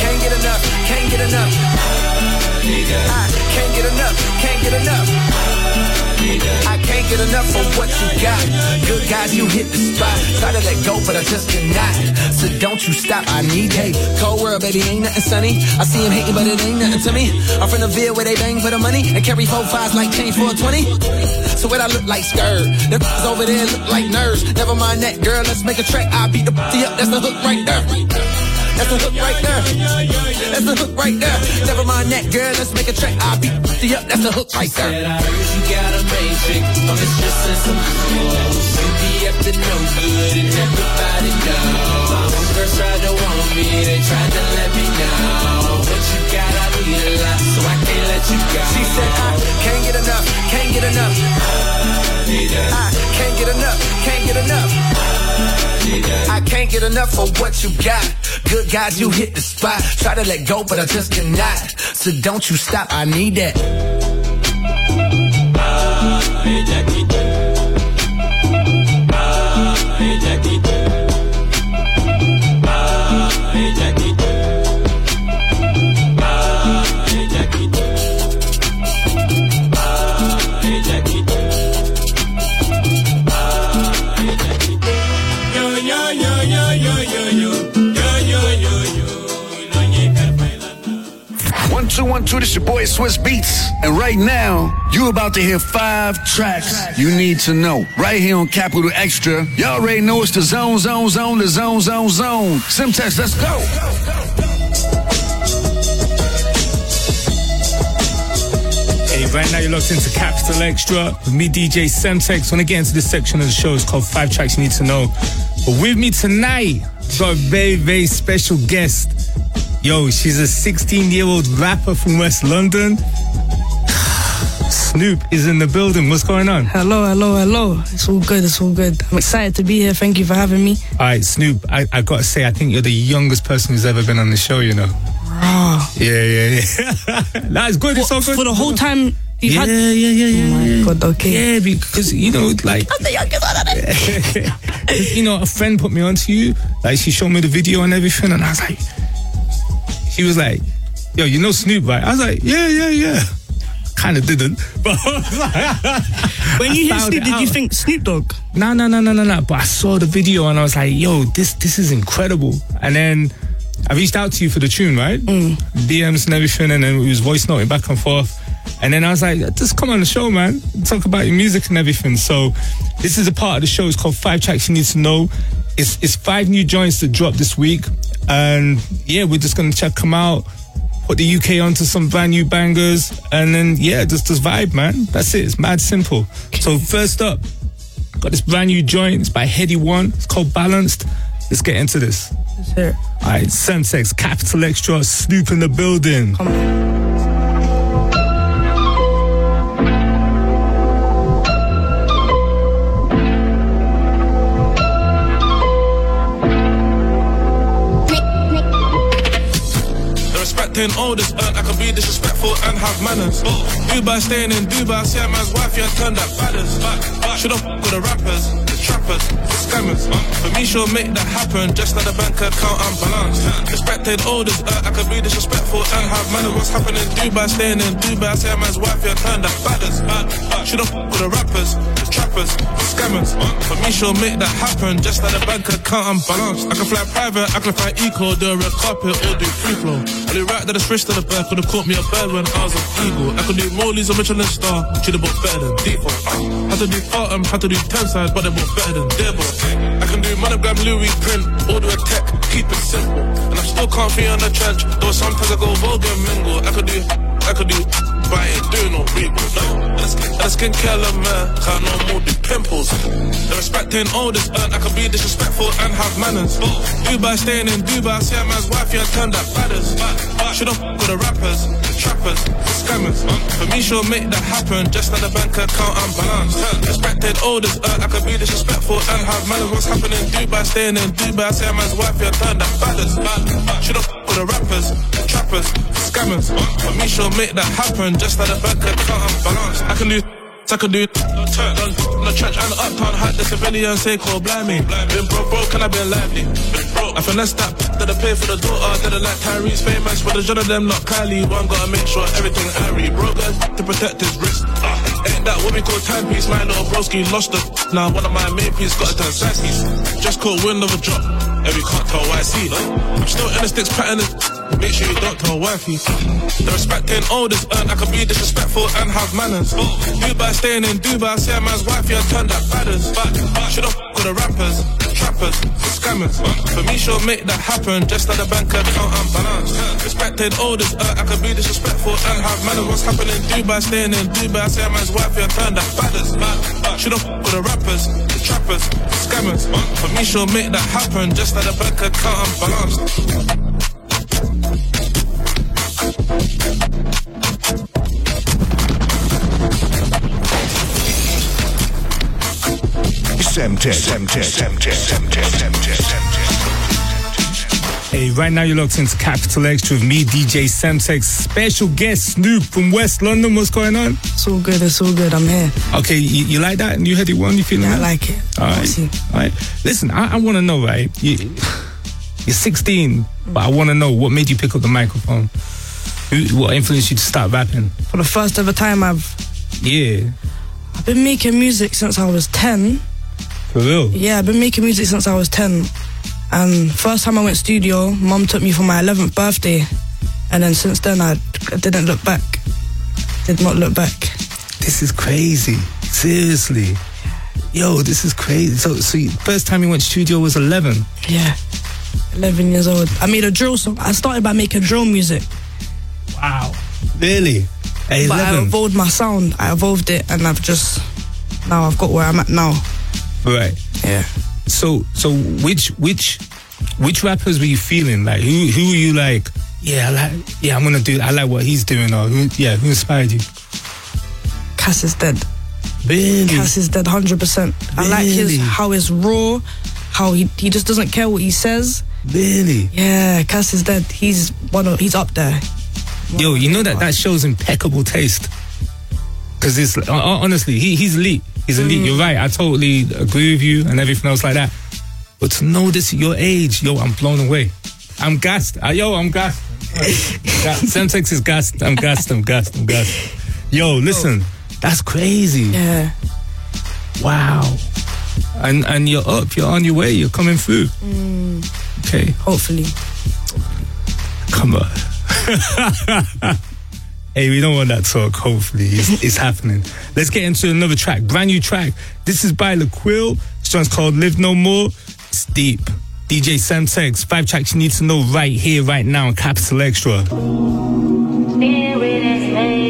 get enough of what you got. Good guys, you hit the spot. Try to let go, but I just cannot. So don't you stop, I need that. Cold world, baby, ain't nothing sunny. I see him hating, but it ain't nothing to me. I'm from the Ville where they bang for the money and carry four fives like change for a twenty. So what I look like skirt. Them over there look like nerves. Never mind that, girl, let's make a track. I'll beat the up, that's the hook right there. That's the hook right there. That's the hook right there. Never mind that, girl, let's make a track. I'll beat the up, that's the hook right there. Said I heard you got a main chick, I'm just in some clothes. You be up to no good and everybody know. My homegirls tried to want me, they tried to let me know. What you got, I need a lot, so I can't let you go. She said I can't get enough, can't get enough. I can't get enough, can't get enough. I can't get enough of what you got. Good guys, you hit the spot. Try to let go, but I just cannot. So don't you stop, I need that. Ah, hey Jackie. Ah, hey Jackie. Ah, hey Jackie. Ah, hey Jackie. Ah, hey Jackie. One, two, one, two, this your boy Swiss Beats. And right now, you about to hear five tracks you need to know. Right here on Capital Extra. Y'all already know it's the zone, zone, zone, the zone, zone, zone. Semtex, let's go. Hey, right now you're locked into Capital Extra with me, D J Semtex. When I get into this section of the show, it's called Five Tracks You Need to Know. But with me tonight, we've got a very, very special guest. Yo, she's a sixteen-year-old rapper from West London. Snoop is in the building. What's going on? Hello, hello, hello. It's all good, it's all good. I'm excited to be here. Thank you for having me. All right, Snoop, I, I got to say, I think you're the youngest person who's ever been on the show, you know. Oh. Yeah, yeah, yeah. That's good, it's all good. For the whole time you've yeah, had... Yeah, yeah, yeah. Oh, my yeah. God, okay. Yeah, because, you know, like... I'm the youngest one of it. You know, a friend put me onto you. Like, she showed me the video and everything, and I was like... She was like, yo, you know Snoop, right? I was like, yeah, yeah, yeah. Kind of didn't, but when you hear Snoop, did you think Snoop Dogg? No, no, no, no, no, no. But I saw the video and I was like, yo, this this is incredible. And then I reached out to you for the tune, right? Mm. D Ms and everything, and then we was voice noting back and forth. And then I was like, just come on the show, man. Talk about your music and everything. So this is a part of the show. It's called Five Tracks You Need to Know. It's it's five new joints that dropped this week. And yeah, we're just going to check them out, put the U K onto some brand new bangers, and then yeah, just just vibe, man. That's it. It's mad simple. So first up, got this brand new joint. It's by Heady One. It's called Balanced. Let's get into this. Let's hear it. All right, Semtex, Capital Extra, Snoop in the building. Come on. Ten oldest, uh, I can be disrespectful and have manners. Oh. Dubai staying in Dubai, see a man's wife, yeah, turned out badders. Should've f***ed with the rappers, the trappers, the scammers. Uh. For me, she'll make that happen, just like the bank account unbalanced. Respected oldest, uh, I can be disrespectful and have manners. What's happening in Dubai, staying in Dubai, see a man's wife, yeah, turned out badders. Should've f***ed with the rappers, the trappers, the scammers. Uh. For me, she'll make that happen, just like the bank account unbalanced. I can fly private, I can fly eco, do a red carpet or do free flow. I do right that the switch to the back, could've caught me a bird when I was an eagle. I could do Molly's or Michelin star, should've bought better than default. Uh, had to do Fartham, had to do ten sides, but they bought better than Devil. I can do monogram Louis print, order a tech, keep it simple. And I still can't be on the trench, though sometimes I go vogue and mingle. I could do, I could do, buy it, do no regal. No, and a skincare man, can't no more do pimples. The respecting oldest, uh, I can be disrespectful and have manners. Dubai staying in Dubai, see a man's wife, yeah, turned out badders. Should've f***ed with the rappers, the trappers, the scammers. For me, she'll make that happen, just like the bank account unbalanced. Respected oldest, uh, I can be disrespectful and have manners. What's happening in Dubai, staying in Dubai, see a man's wife, yeah, turned out badders. Should've f***ed with the rappers, the trappers, the scammers. For me, she'll make that happen, just like the bank account unbalanced. I can do I could do turn on the church and the uptown hat, the civilian say call blimey. Been broke, broke and I been lively. Been broke. I finesse that that I pay for the daughter, didn't like Tyrese famous, but the judge of them not Kylie. One gotta make sure everything I read. Broke guys to protect his wrist. Uh, ain't that what we call timepiece. My little broski lost the now one of my main pieces got a turn sassy. Just caught wind of a drop, and we can't tell why I see. I'm still in the sticks pattern. Make sure you don't tell wifey. The respect ain't old is earned. I can be disrespectful and have manners. Dubai staying in Dubai, see a man's wifey and turned that badders. Should have with the rappers, the trappers, the scammers. For me, she'll make that happen. Just like the bank account and balance. Respect ain't old is earned. I can be disrespectful and have manners. What's happening in Dubai, staying in Dubai, see a man's wifey and turned that badders. Should have with the rappers, the trappers, the scammers. For me, she'll make that happen. Just like the bank account and balance. Semtex, Semtex, Semtex, Semtex, Semtex, Semtex. Hey, right now you're locked into Capital Extra with me, D J Semtex. Special guest Snoop from West London. What's going on? It's all good, it's all good, I'm here. Okay, you, you like that? You heard it one? You feeling Yeah, that? I like it. All right. All right. Listen, I, I want to know, right? You, you're sixteen, but I want to know what made you pick up the microphone. Who, what influenced you to start rapping? For the first ever time I've... Yeah. I've been making music since I was ten. For real? Yeah, I've been making music since I was ten. And first time I went studio, Mum took me for my eleventh birthday. And then since then, I, I didn't look back. Did not look back. This is crazy. Seriously. Yo, this is crazy. So, so you, first time you went studio was eleven? Yeah. eleven years old. I made a drill song. I started by making drill music. Wow. Really? At But I eleven? evolved my sound. I evolved it, and I've just... Now I've got where I'm at now. Right. Yeah. So, so which which which rappers were you feeling like? Who who were you like? Yeah, I like. Yeah, I'm gonna do. I like what he's doing. Or who? Yeah, who inspired you? Cass is dead. Really? Cass is dead, hundred percent. I like his Really? how it's raw, how he he just doesn't care what he says. Really? Yeah, Cass is dead. He's one of he's up there. Yo, you know that that shows impeccable taste. Because it's uh, honestly, he he's elite. He's elite. Mm. You're right. I totally agree with you and everything else like that. But to know this at your age, yo, I'm blown away. I'm gassed. Uh, yo, I'm gassed. Semtex is gassed. I'm gassed. I'm gassed. I'm gassed. Yo, listen, that's crazy. Yeah. Wow. And and you're up. You're on your way. You're coming through. Mm. Okay. Hopefully. Come on. Hey, we don't want that talk. Hopefully, it's, it's happening. Let's get into another track. Brand new track. This is by Laquil. This one's called Live No More. It's deep. D J Semtex. Five tracks you need to know right here, right now on Capital Extra. Spirit is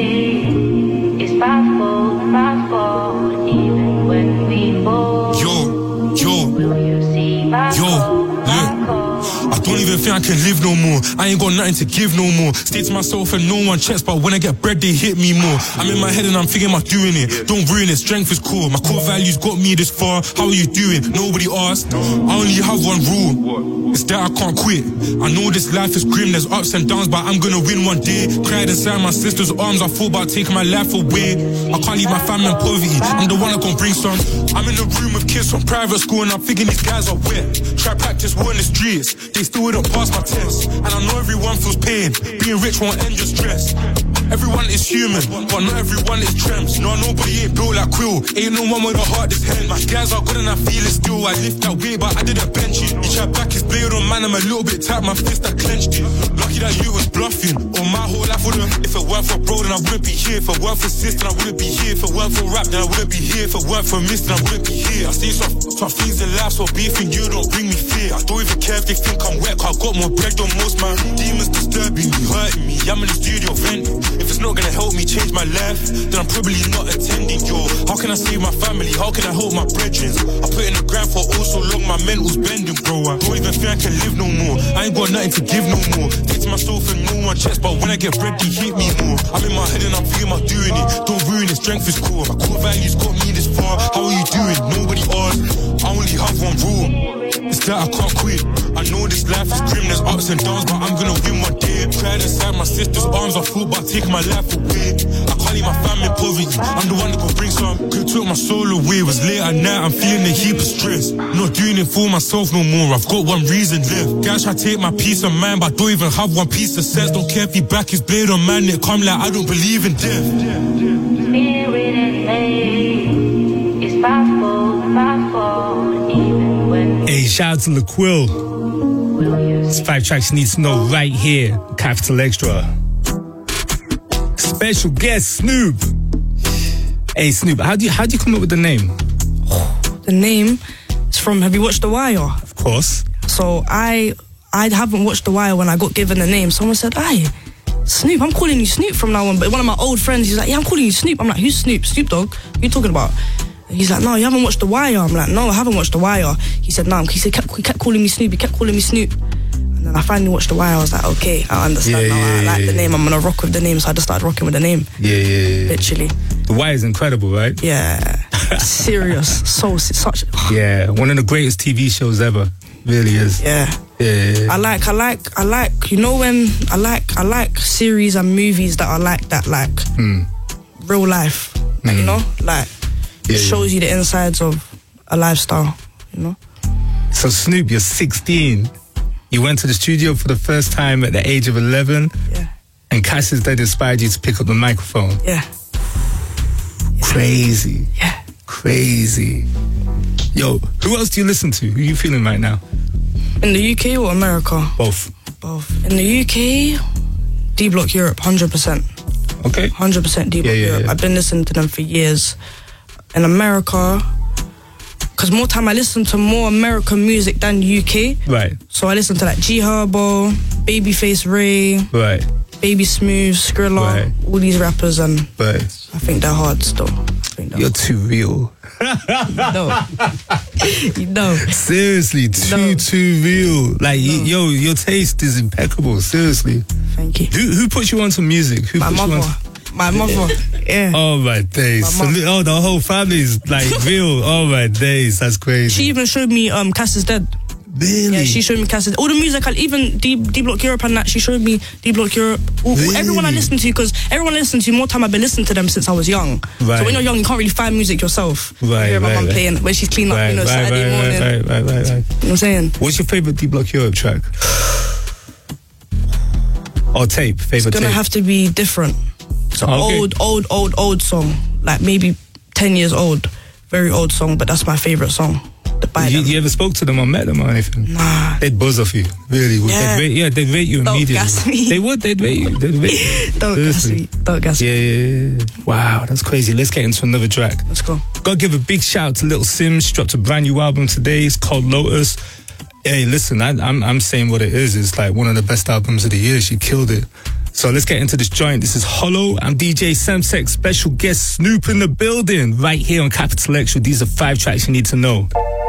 made. It's fivefold, fivefold. Even when we fall. Yo, yo, will you see my yo, look. I don't even think I can live no more. I ain't got nothing to give no more. Stay to myself and no one checks, but when I get bread, they hit me more. I'm in my head and I'm thinking about doing it. Don't ruin it, strength is core. My core values got me this far. How are you doing? Nobody asked. I only have one rule. It's that I can't quit. I know this life is grim, there's ups and downs, but I'm gonna win one day. Cried inside my sister's arms, I thought about taking my life away. I can't leave my family in poverty, I'm the one that gon' bring some. I'm in a room with kids from private school and I'm thinking these guys are wet. Try practice war in the streets, they still wouldn't pass my test. And I know everyone feels pain, being rich won't end your stress. Everyone is human, but not everyone is tremps. No, nobody ain't built like Quill. Ain't no one with a heart this hand. My guys are good and I feel it still. I lift that weight, but I didn't bench it. He tried back his blade on man, I'm a little bit tight, my fist I clenched it. Lucky that you was bluffing, or my whole life wouldn't. If it weren't for bro, then I wouldn't be here. If it weren't for sis, then I wouldn't be here. If it weren't for rap, then I wouldn't be here. If it weren't for miss, then I wouldn't be here. I see some, some things in life, so beefing you don't bring me fear. I don't even care if they think I'm wet, cause I got more bread than most, man. Demons disturbing me, hurting me. I'm in the studio venting. If it's not gonna help me change my life, then I'm probably not attending, yo. How can I save my family? How can I help my brethren? I put in the grind for oh so long, my mental's bending, bro. I don't even think I can live no more. I ain't got nothing to give no more. Take to myself and no one checks, but when I get bread, they hate me more. I'm in my head and I'm thinking about doing it. Don't ruin it, strength is core. My core values got me this far. How are you doing? Nobody asked. I only have one rule. It's that I can't quit. I know this life is grim, there's ups and downs, but I'm gonna win one day. Cried inside my sister's arms, I thought about taking my life away. I can't leave my family in poverty, I'm the one that could bring some. Could took my soul away, was late at night, I'm feeling a heap of stress. Not doing it for myself no more, I've got one reason left. Guys try to take my peace of mind, but I don't even have one piece of sense. Don't care if he back his blade on man, it come like I don't believe in death. Spirit is made. shout out to LaQuill. It's five tracks you need to know right here. Capital Extra. Special guest Snoop. Hey Snoop, how do you how do you come up with the name? The name is from. Have you watched The Wire? Of course. So I I haven't watched The Wire when I got given the name. Someone said, "Aye, Snoop, I'm calling you Snoop from now on." But one of my old friends, he's like, "Yeah, I'm calling you Snoop." I'm like, "Who's Snoop? Snoop Dogg? Who you talking about?" And he's like, "No, you haven't watched The Wire." I'm like, "No, I haven't watched The Wire." He said, "No." He said, kept, he kept calling me Snoop. He kept calling me Snoop. And then I finally watched The Wire. I was like, "Okay, I understand yeah, now. Yeah, I like yeah, the yeah. name. I'm gonna rock with the name." So I just started rocking with the name. Yeah, yeah, yeah. Literally. The Wire is incredible, right? Yeah. Serious. So such. Yeah, one of the greatest T V shows ever. Really is. Yeah. Yeah. I like, I like, I like, you know when, I like, I like series and movies that are like that, like Mm. real life, like, Mm. you know, like Yeah, it shows you the insides of a lifestyle, you know. So Snoop, you're sixteen. You went to the studio for the first time at the age of eleven. Yeah. And Cass is that inspired you to pick up the microphone. Yeah. Crazy. Yeah. Crazy. Yo, who else do you listen to? Who are you feeling right now? In the U K or America? Both. Both. In the U K, D Block Europe, one hundred percent. Okay. one hundred percent D Block Yeah, yeah, Europe. yeah. I've been listening to them for years. In America, because more time I listen to more American music than U K. Right. So I listen to like G Herbo, Babyface Ray, Right. Baby Smooth, Skrilla, Right. all these rappers, and Right. I think they're hard still. I think they're You're too real. No. You know. Seriously, too, No. too real. Like, y- yo, your taste is impeccable. Seriously. Thank you. Who who put you onto music? Who My put mother. you onto... My mother. Yeah. Oh my days. My mom. So, oh, the whole family is like real. Oh my days. That's crazy. She even showed me um Cass is Dead. Really? Yeah, she showed me Cass is all the music, I- even D, D Block Europe and that. She showed me D Block Europe. All, Really? Everyone I listen to, because everyone I listen to, more time I've been listening to them since I was young. Right. So when you're young, you can't really find music yourself. Right, You hear my right, mum right. playing when she's cleaning up, Right, you know, right, Saturday right, morning. right, right, right, right, right. You know what I'm saying? What's your favorite D Block Europe track? Or tape? Favorite It's gonna tape? have to be different. It's an Okay. old, old, old, old song. Like maybe ten years old. Very old song, but that's my favourite song. The By You, Them. you ever spoke to them or met them or anything? Nah. They'd buzz off you. Really would. Yeah. They'd rate, yeah, they'd rate you Don't immediately. gas me. They would, they'd rate you. They'd rate you. Don't gas me. Don't gas Yeah, me. yeah, yeah. Wow, that's crazy. Let's get into another track. Let's go. Gotta give a big shout out to Little Sims. She dropped a brand new album today. It's called Lotus. Hey, listen, I, I'm I'm saying what it is. It's like one of the best albums of the year. She killed it. So let's get into this joint. This is Hollow. I'm D J Samsek, special guest Snoop in the building, right here on Capital Extra. These are five tracks you need to know.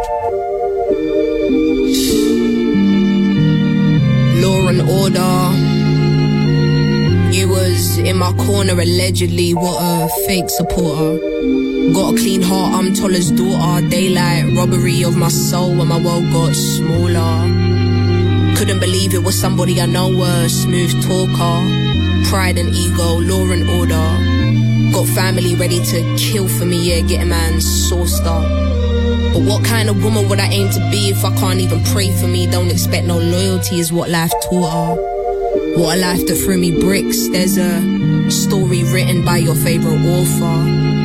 Law and order. You was in my corner allegedly, what a fake supporter. Got a clean heart, I'm Toller's daughter. Daylight, robbery of my soul when my world got smaller. Couldn't believe it was somebody I know, a smooth talker. Pride and ego, law and order. Got family ready to kill for me, yeah, get a man sauced up. But what kind of woman would I aim to be if I can't even pray for me? Don't expect no loyalty is what life taught her. What a life that threw me bricks. There's a story written by your favorite author.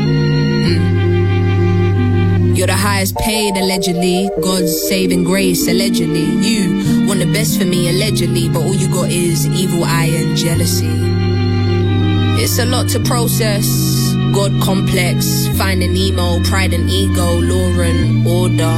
Mm. You're the highest paid, allegedly. God's saving grace, allegedly. You want the best for me, allegedly. But all you got is evil eye and jealousy. It's a lot to process. God complex, finding Nemo, pride and ego, law and order.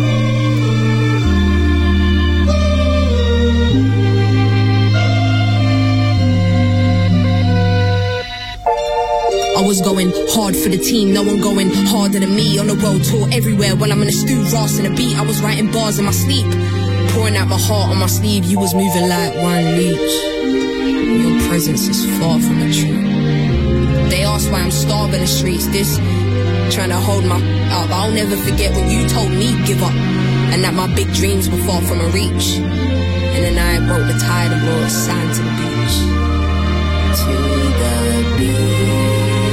I was going hard for the team, no one going harder than me. On the road tour everywhere while I'm in a stew, ras in a beat. I was writing bars in my sleep, pouring out my heart on my sleeve. You was moving like one leech. Your presence is far from the truth. They ask why I'm starving the streets. This trying to hold my up. I'll never forget when you told me give up, and that my big dreams were far from a reach. And then I broke the tide and brought sand to the beach. To the beach.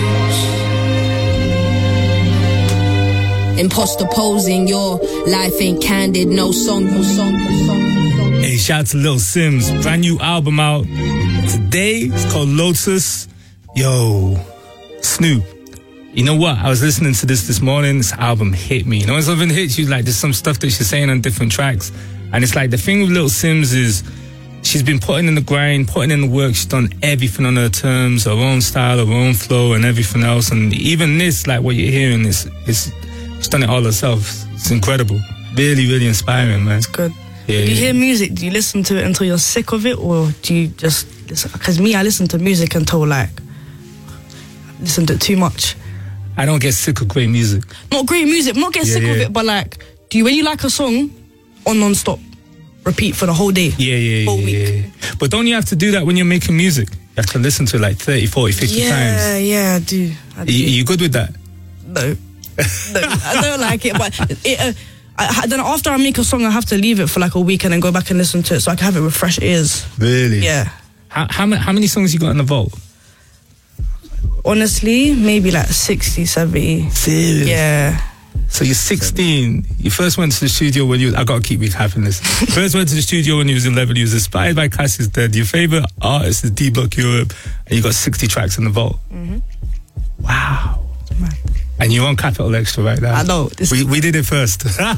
Imposter posing, your life ain't candid. No song, no song, no song, no song. Hey, shout out to Lil Sims. Brand new album out today. It's called Lotus. Yo, Snoop, You know what? I was listening to this this morning. This album hit me. You know, when something hits you, like there's some stuff that she's saying on different tracks. And it's like the thing with Little Sims is she's been putting in the grind, putting in the work. She's done everything on her terms, her own style, her own flow and everything else. And even this, like what you're hearing, is, is she's done it all herself. It's incredible. Really, really inspiring, man. It's good. Yeah, do you yeah. hear music? Do you listen to it until you're sick of it? Or do you just listen? Because me, I listen to music until like, I listen to it too much. I don't get sick of great music. Not great music, not get Yeah, sick of yeah. it, but like, do you, when you like a song, on non-stop, repeat for the whole day? Yeah, yeah, whole yeah, week. yeah. But don't you have to do that when you're making music? You have to listen to it like thirty, forty, fifty yeah, times. Yeah, yeah, I do. I do. You, you good with that? No. no, I don't like it, but it, uh, I, then after I make a song, I have to leave it for like a week and then go back and listen to it so I can have it with fresh ears. Really? Yeah. How, how, many, how many songs you got in the vault? Honestly, maybe like sixty, seventy. Serious? Yeah. So you're sixteen. You first went to the studio when you... I got to keep recapping this. First went to the studio when you was eleven. You was inspired by Cassie's Dead. Your favourite artist is D-Block Europe. And you got sixty tracks in the vault. Mm-hmm. Wow. And you're on Capital Extra right now. I know. We, we did it first.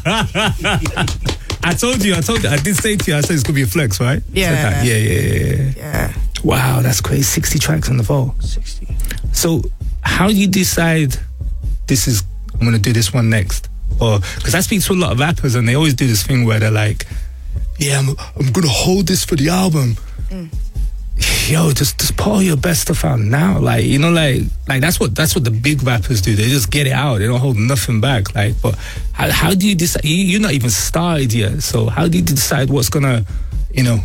I told you, I told you, I did say to you, I said it's going to be a flex, right? Yeah. Yeah, yeah, yeah, yeah. Yeah. Wow, that's crazy. sixty tracks in the vault. sixty. So how do you decide this is, I'm going to do this one next? Or, because I speak to a lot of rappers and they always do this thing where they're like, yeah, I'm, I'm going to hold this for the album. Mm. Yo, just just put all your best stuff out now. Like, you know, like like that's what that's what the big rappers do. They just get it out. They don't hold nothing back. Like, but how, how do you decide? You, you're not even started yet. So how do you decide what's gonna, you know?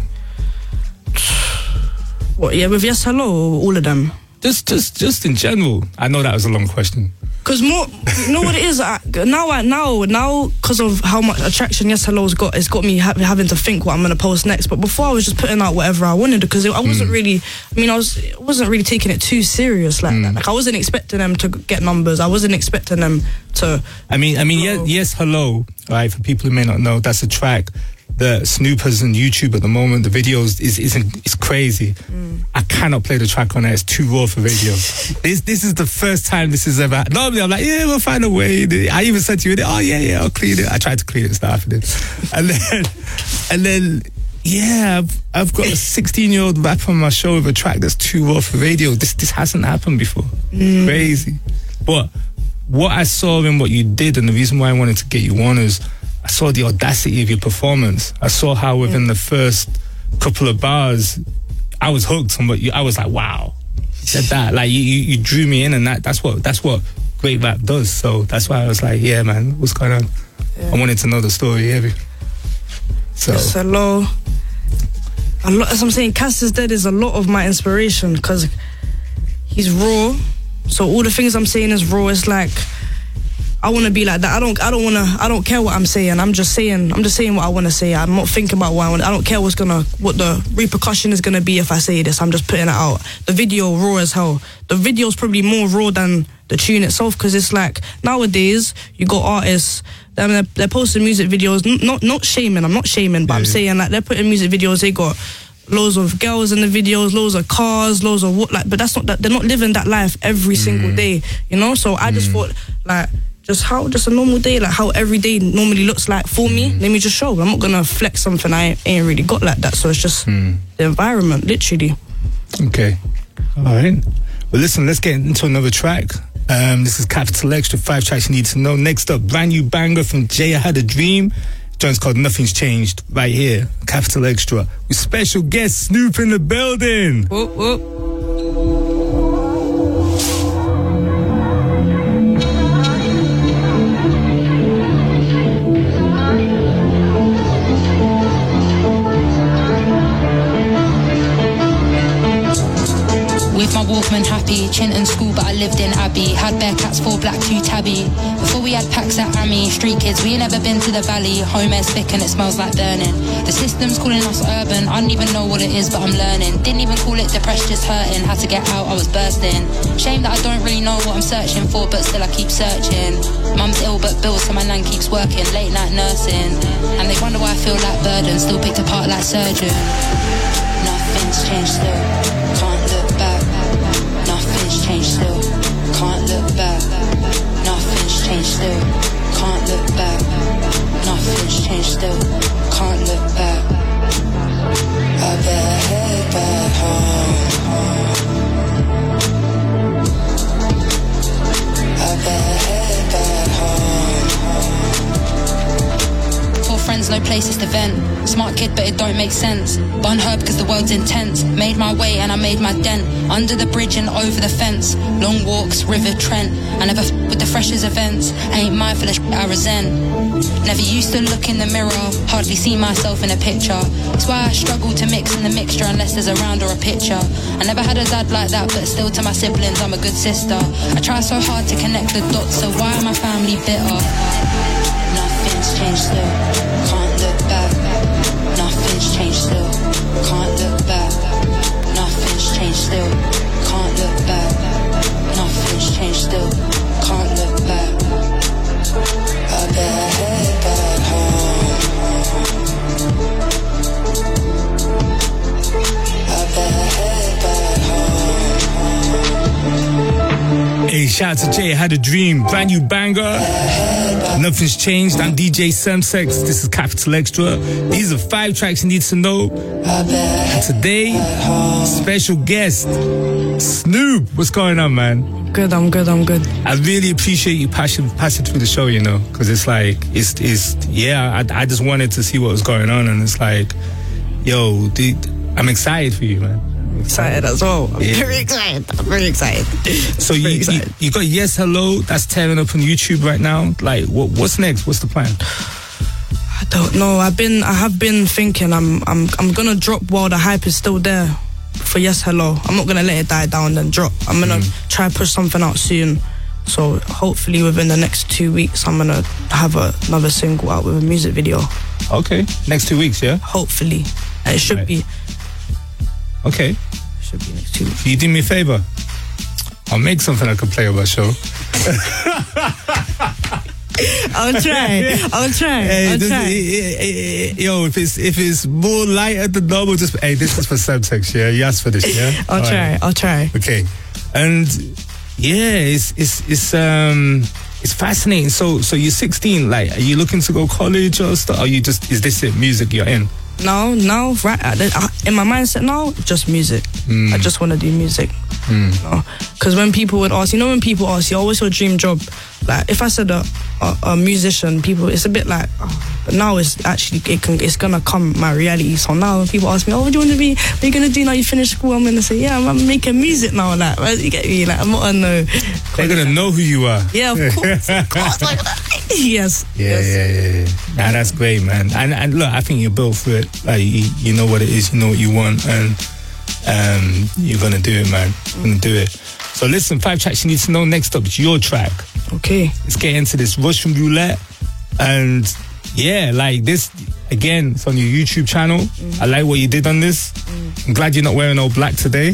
What? Yeah, with Yes Hello or all of them? Just just just in general. I know that was a long question. Cause more, you know what it is. I, now, I now, now, because of how much attraction Yes Hello's got, it's got me ha- having to think what I'm gonna post next. But before, I was just putting out whatever I wanted because I wasn't Mm. really. I mean, I was, I wasn't really taking it too serious like that. Like I wasn't expecting them to get numbers. I wasn't expecting them to. I mean, I mean, yes, yes, hello. Right, for people who may not know, that's a track that Snoop has on YouTube at the moment. The videos is is is crazy. Mm. I cannot play the track on there. It's too raw for radio. this this is the first time this has ever. Normally I'm like, yeah, we'll find a way. I even said to you, oh yeah, yeah, I'll clean it. I tried to clean it and stuff, and then and then yeah, I've, I've got a sixteen year old rapper on my show with a track that's too raw for radio. This this hasn't happened before. Mm. Crazy, but what I saw in what you did, and the reason why I wanted to get you on is I saw the audacity of your performance. I saw how within the first couple of bars, I was hooked on what you, I was like, wow, you said that. Like, you, you, you drew me in, and that, that's what that's what great rap does. So that's why I was like, yeah, man, what's going on? Yeah. I wanted to know the story, heavy. So. Yes Hello. A lot, as I'm saying, Cass is Dead is a lot of my inspiration because he's raw. So all the things I'm saying is raw. It's like, I want to be like that. I don't. I don't want to. I don't care what I'm saying. I'm just saying. I'm just saying what I want to say. I'm not thinking about what I want. I don't care what's gonna, what the repercussion is gonna be if I say this. I'm just putting it out. The video raw as hell. The video's probably more raw than the tune itself because it's like nowadays you got artists. They're, they're posting music videos. N- not not shaming. I'm not shaming, but Yeah, I'm yeah. saying like they're putting music videos. They got loads of girls in the videos, loads of cars, loads of what like. But that's not that. They're not living that life every single day. You know. So I just thought like. Just how, just a normal day, like how every day normally looks like for me. Let me just show. I'm not gonna flex something I ain't really got like that. So it's just the environment, literally. Okay. All right. Well, listen, let's get into another track. Um, this is Capital Extra, five tracks you need to know. Next up, brand new banger from Jay I Had a Dream. Joint's called Nothing's Changed, right here, Capital Extra. With special guest Snoop in the building. Whoop, whoop. With my Walkman happy, Chinton school but I lived in Abbey. Had bear cats, four black, two tabby. Before we had packs at Ammy. Street kids, we ain't never been to the valley. Home air's thick and it smells like burning. The system's calling us urban, I don't even know what it is but I'm learning. Didn't even call it depressed, just hurting. Had to get out, I was bursting. Shame that I don't really know what I'm searching for, but still I keep searching. Mum's ill but bills so my nan keeps working. Late night nursing, and they wonder why I feel like burden. Still picked apart like surgeon. Nothing's changed still, can't look back. Nothing's changed still, can't look back. changed still, can't look back. Nothing's changed still, can't look back. I better head back home. I better head back home. Four friends, no places to vent. Smart kid, but it don't make sense. Bun her because the world's intense. Made my way and I made my dent. Under the bridge and over the fence. Long walks, river, Trent. I never f with the freshest events. I ain't mindful of shit I resent. Never used to look in the mirror. Hardly see myself in a picture. It's why I struggle to mix in the mixture unless there's a round or a picture. I never had a dad like that, but still to my siblings I'm a good sister. I try so hard to connect the dots, so why are my family bitter? Nothing's changed still, can't look back. Nothing's changed still, can't look back. Nothing's changed still, can't look back. Nothing's changed still, can't look back. I better head back home. I better head back home. Hey, shout out to Jay, Had a Dream, brand new banger. Nothing's changed. I'm D J Semsex. This is Capital Extra. These are five tracks you need to know. And today, special guest, Snoop. What's going on, man? Good, I'm good, I'm good. I really appreciate you passing passing through the show, you know, because it's like, it's, it's yeah, I, I just wanted to see what was going on, and it's like, yo, dude, I'm excited for you, man. Excited as well. I'm Yeah. very excited. I'm very excited. So you, you you got Yes Hello, that's tearing up on YouTube right now. Like, what what's next? What's the plan? I don't know. I've been, I have been thinking. I'm, I'm, I'm gonna drop while the hype is still there. For Yes Hello, I'm not gonna let it die down and drop. I'm gonna mm. try push something out soon. So hopefully within the next two weeks, I'm gonna have a, another single out with a music video. Okay, next two weeks, yeah. Hopefully, it should right. be. Okay. Should be next two weeks. Can you do me a favor? I'll make something I can play on my show. I'll try. I'll try. Hey, I'll this, try. eh, eh, eh, yo, if it's if it's more lighter than normal, just hey, this is for Semsex, yeah. You asked for this, yeah. I'll All try. right. I'll try. Okay, and yeah, it's it's it's um it's fascinating. So so you're sixteen. Like, are you looking to go college or stuff? Are you just is this it? Music you're in? No, no, right. In my mindset now, just music. Mm. I just want to do music. Mm. No, because when people would ask, you know, when people ask you, oh, what's your dream job? Like, if I said a, a, a musician, people, it's a bit like, oh, but now it's actually, it can, it's gonna come my reality. So now when people ask me, oh, what do you want to be? What are you gonna do now you finish school? I'm gonna say, yeah, I'm, I'm making music now. Like, you get me? Like, I'm not on no. They're gonna know who you are. Yeah, of course. Of course. Yes. Yeah, yes. yeah, yeah, yeah. Nah, that's great, man. And and look, I think you're built for it. Like, you, you know what it is, you know what you want, and um, you're gonna do it, man. You're gonna do it. So listen, five tracks you need to know. Next up, it's your track. Okay. Let's get into this Russian roulette. And yeah, like this, again, it's on your YouTube channel. Mm. I like what you did on this. Mm. I'm glad you're not wearing all black today.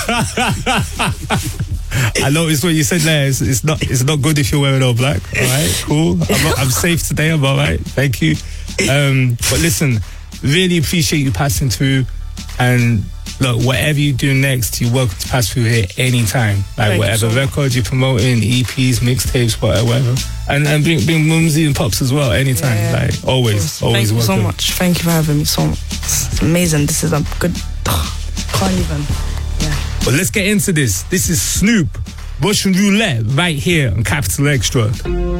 I noticed what you said there. It's, it's not it's not good if you're wearing all black. All right, cool. I'm, not, I'm safe today. I'm all right. Thank you. Um, but listen, really appreciate you passing through. And look, whatever you do next, you're welcome to pass through here anytime. Like, Thank whatever so records you're promoting, E Ps, mixtapes, whatever. And and bring, bring mumsy and pops as well, anytime. Yeah. Like, always, always Thank welcome. you so much. Thank you for having me so much. It's amazing. This is a good... Can't even... Yeah. But let's get into this. This is Snoop, Russian Roulette, right here on Capital Extra. Yeah,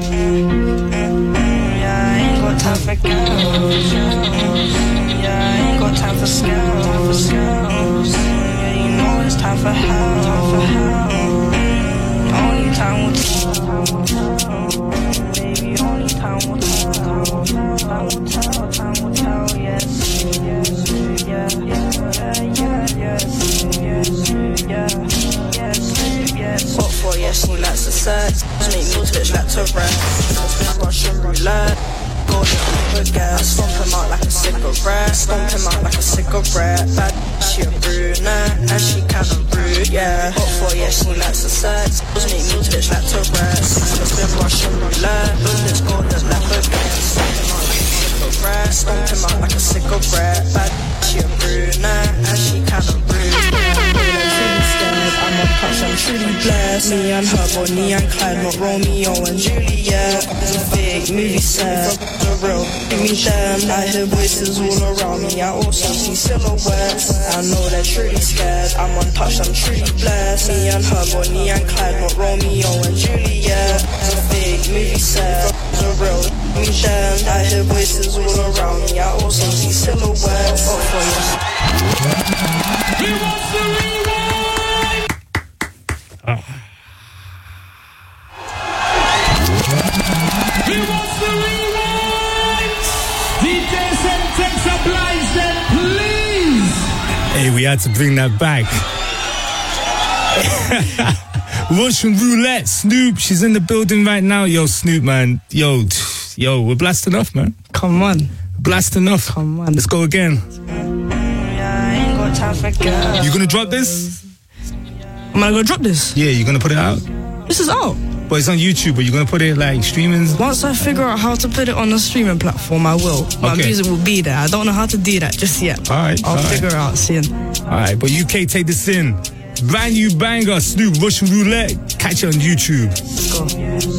I ain't got time for girls. Yeah, I ain't got time for skills. Yeah, you know it's time for hell. Only time will tell. Baby, only time will tell. Time will tell, time will tell. Yes, yes, yeah, yeah, yeah, yes, yes, yeah, yes, yes. What for? Yes, she likes the sex. Make me twitch like to rest. It's been Russian roulette. Go to the gas, stomp him out like a cigarette, stomp him out like a cigarette. Bad, she a brunette, and she kinda rude, yeah. Hot for, yeah, she likes the sex. Make me twitch like to rest. It's been Russian roulette, bullets golden like a gas. Stomp him out like a cigarette. Bad, she a brunette, and she kinda rude, yeah. I'm a touch, I'm truly blessed. Me and her, Bonnie and Clyde, not Romeo and Juliet. It's a fake movie set, the real. Give me them, I hear voices all around me. I also see silhouettes. I know they're truly scared. I'm untouched, I'm truly blessed. Me and her, Bonnie and Clyde, not Romeo and Juliet. It's a fake movie set, the real. Give me them, I hear voices all around me. I also see silhouettes. Oh, for you. He wants to rewind. Oh. He wants to rewind. D J Semtex oblige them, please. Hey, we had to bring that back. Russian roulette, Snoop. She's in the building right now. Yo, Snoop, man. Yo, yo, we're blasting off, man. Come on. Blasting off. Come on. Let's go again. You You gonna drop this? Am I gonna drop this? Yeah, you gonna put it out? This is out. But it's on YouTube, but you're gonna put it like streaming? Once I figure out how to put it on the streaming platform, I will. My Okay. music will be there. I don't know how to do that just yet. Alright, I'll alright. figure out soon. Alright, but U K, take this in. Brand new banger, Snoop, Russian roulette. Catch it on YouTube. Let's go.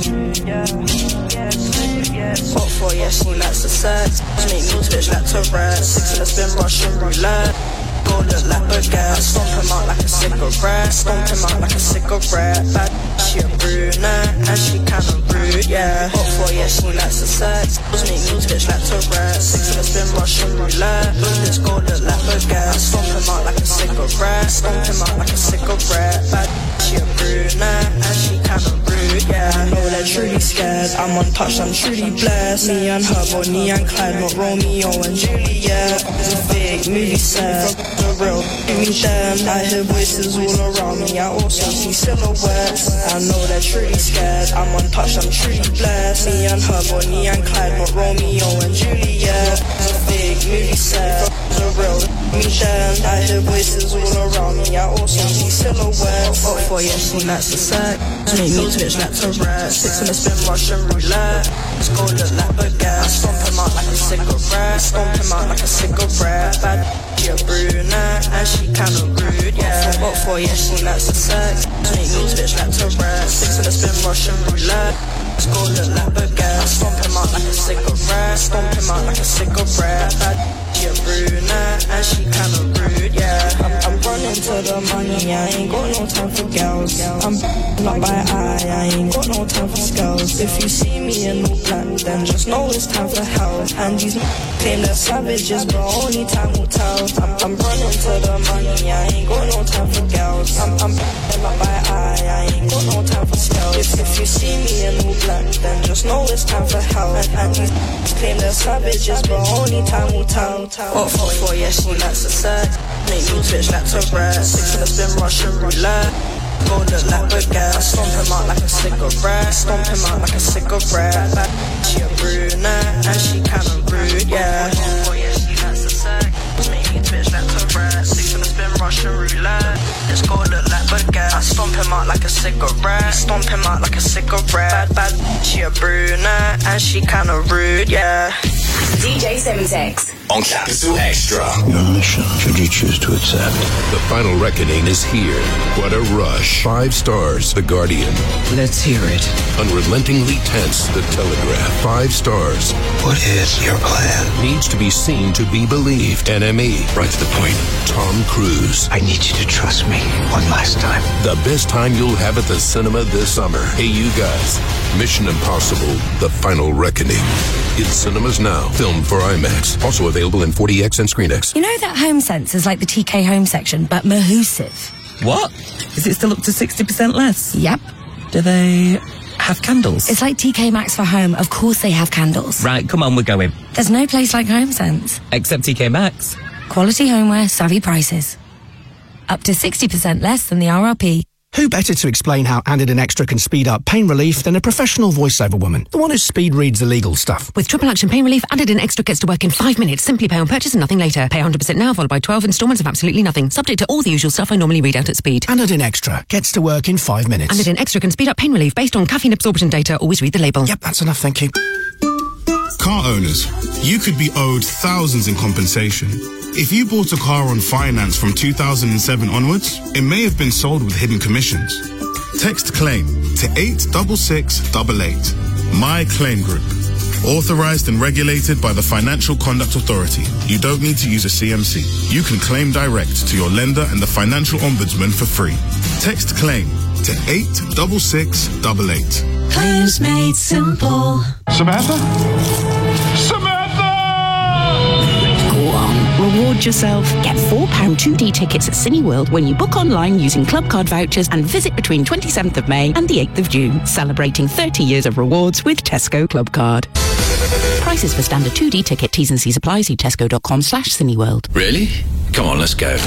Hot for yes, she likes the sex. Make meals, bitch, like to rest. Six in the spin, Russian roulette. Go look like a gas. Stomp him out like a cigarette. Stomp him out like a cigarette. Bad, she a brunette, and she kinda rude, yeah. Hot for yes, she likes the sex. Make meals, bitch, like to rest. Six in the spin, Russian roulette. Let's go look like a gas. Stomp him out like a cigarette. Stomp him out like a cigarette. Bad, she a brunette, and she kinda rude, yeah. I know they're truly scared. I'm untouched, I'm truly blessed. Me and her, Bonnie and Clyde, not Romeo and Juliet. It's a fake movie set, the real. Give me them, I hear voices all around me. I also see silhouettes. I know they're truly scared. I'm untouched, I'm truly blessed. Me and her, Bonnie and Clyde, not Romeo and Juliet. It's a fake movie set, the real. Give me them, I hear voices all around me. I also see silhouettes. Oh, for yes, she likes the sex. Make me twitch like to rest. Six in the spin, Russian roulette. Let's go look like a gas. Stomp him out like a cigarette. Stomp him out like a cigarette. Bad, she a brunette, and she kinda rude, yeah. But for yes, she likes the sex. Make me twitch like to rest. Six in the spin, Russian roulette. Let's go look like a gas. Stomp him out like a cigarette. Stomp him out like a cigarette. Bad, she a brunette, and she kinda rude, yeah. I'm, I'm running to the money, I ain't got no time for girls. I'm not by eye, I ain't got no time for scales. If you see me in all black, then just know it's time for hell. And these claim they're savages, but only time will tell. I'm, I'm running to the money, I ain't got no time for girls. I'm, I'm not by eye, I ain't got no time for scales. If, if you see me in all black, then just know it's time for hell. And, and these claim they're savages, but only time will tell. What for, for yes, she likes the sex. Make me twitch like to rest. Six in the spin, Russian roulette. Go look like a gas. Stomp him out like a cigarette. Stomp him out like a cigarette. Bad, she a brunette, and she kinda rude, yeah. For yes, she likes the sex. Make me twitch like to rest. Six in the spin, Russian roulette. Let's go look like a gas. Stomp him out like a cigarette. Stomp him out like a cigarette. Bad, bad, she a brunette, and she kinda rude, yeah. D J Semtex on Capital Extra. Your mission, should you choose to accept. The final reckoning is here. What a rush. Five stars, The Guardian. Let's hear it. Unrelentingly tense, The Telegraph. Five stars. What is your plan? Needs to be seen to be believed. N M E. Right to the point. Tom Cruise. I need you to trust me one last time. The best time you'll have at the cinema this summer. Hey, you guys. Mission Impossible, The Final Reckoning. In cinemas now. Filmed for IMAX. Also available in forty X and ScreenX. You know that HomeSense is like the T K Home section, but Mahusive. What? Is it still up to sixty percent less? Yep. Do they have candles? It's like T K Maxx for home. Of course they have candles. Right, come on, we're going. There's no place like HomeSense. Except T K Maxx. Quality homeware, savvy prices. Up to sixty percent less than the R R P. Who better to explain how Anadin Extra can speed up pain relief than a professional voiceover woman? The one who speed reads the legal stuff. With triple action pain relief, Anadin Extra gets to work in five minutes. Simply pay on purchase and nothing later. Pay one hundred percent now, followed by twelve instalments of absolutely nothing. Subject to all the usual stuff I normally read out at speed. Anadin Extra gets to work in five minutes. Anadin Extra can speed up pain relief based on caffeine absorption data. Always read the label. Yep, that's enough, thank you. Car owners, you could be owed thousands in compensation. If you bought a car on finance from two thousand seven onwards, it may have been sold with hidden commissions. Text CLAIM to eight six six eight eight. My Claim Group. Authorized and regulated by the Financial Conduct Authority. You don't need to use a C M C. You can claim direct to your lender and the Financial Ombudsman for free. Text CLAIM to eight six six eight eight. Claims made simple. Samantha? Samantha! Go on, reward yourself. Get four pound two D tickets at Cineworld when you book online using Club Card vouchers and visit between twenty-seventh of May and the eighth of June. Celebrating thirty years of rewards with Tesco Club Card. Prices for standard two D ticket, T's and C's apply. See tesco.com slash Cineworld. Really? Come on, let's go.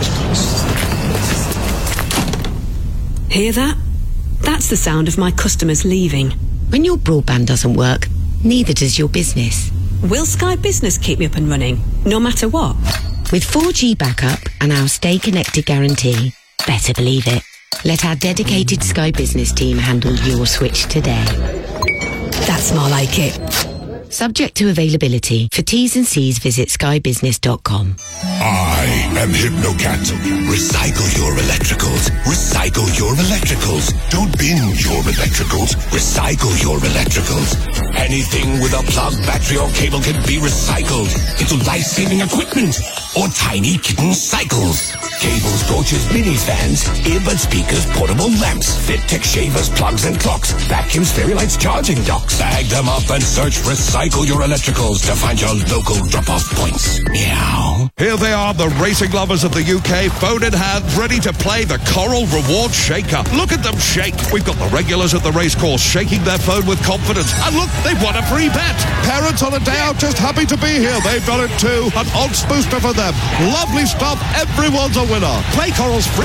Hear that? That's the sound of my customers leaving. When your broadband doesn't work, neither does your business. Will Sky Business keep me up and running, no matter what? With four G backup and our Stay Connected guarantee, better believe it. Let our dedicated Sky Business team handle your switch today. That's more like it. Subject to availability. For T's and C's, visit sky business dot com. I am HypnoCat. Recycle your electricals. Recycle your electricals. Don't bin your electricals. Recycle your electricals. Anything with a plug, battery, or cable can be recycled into life-saving equipment or tiny kitten cycles. Cables, torches, mini fans, earbud speakers, portable lamps, fit tech shavers, plugs and clocks, vacuums, fairy lights, charging docks. Bag them up and search Recycle Your Electricals to find your local drop-off points. Meow. Here they are, the racing lovers of the U K, phone in hand, ready to play the Coral Reward Shaker. Look at them shake. We've got the regulars at the racecourse shaking their phone with confidence. And look, they've won a free bet. Parents on a day out just happy to be here. They've done it too. An odds booster for them. Lovely stuff. Everyone's a winner. Play Coral's free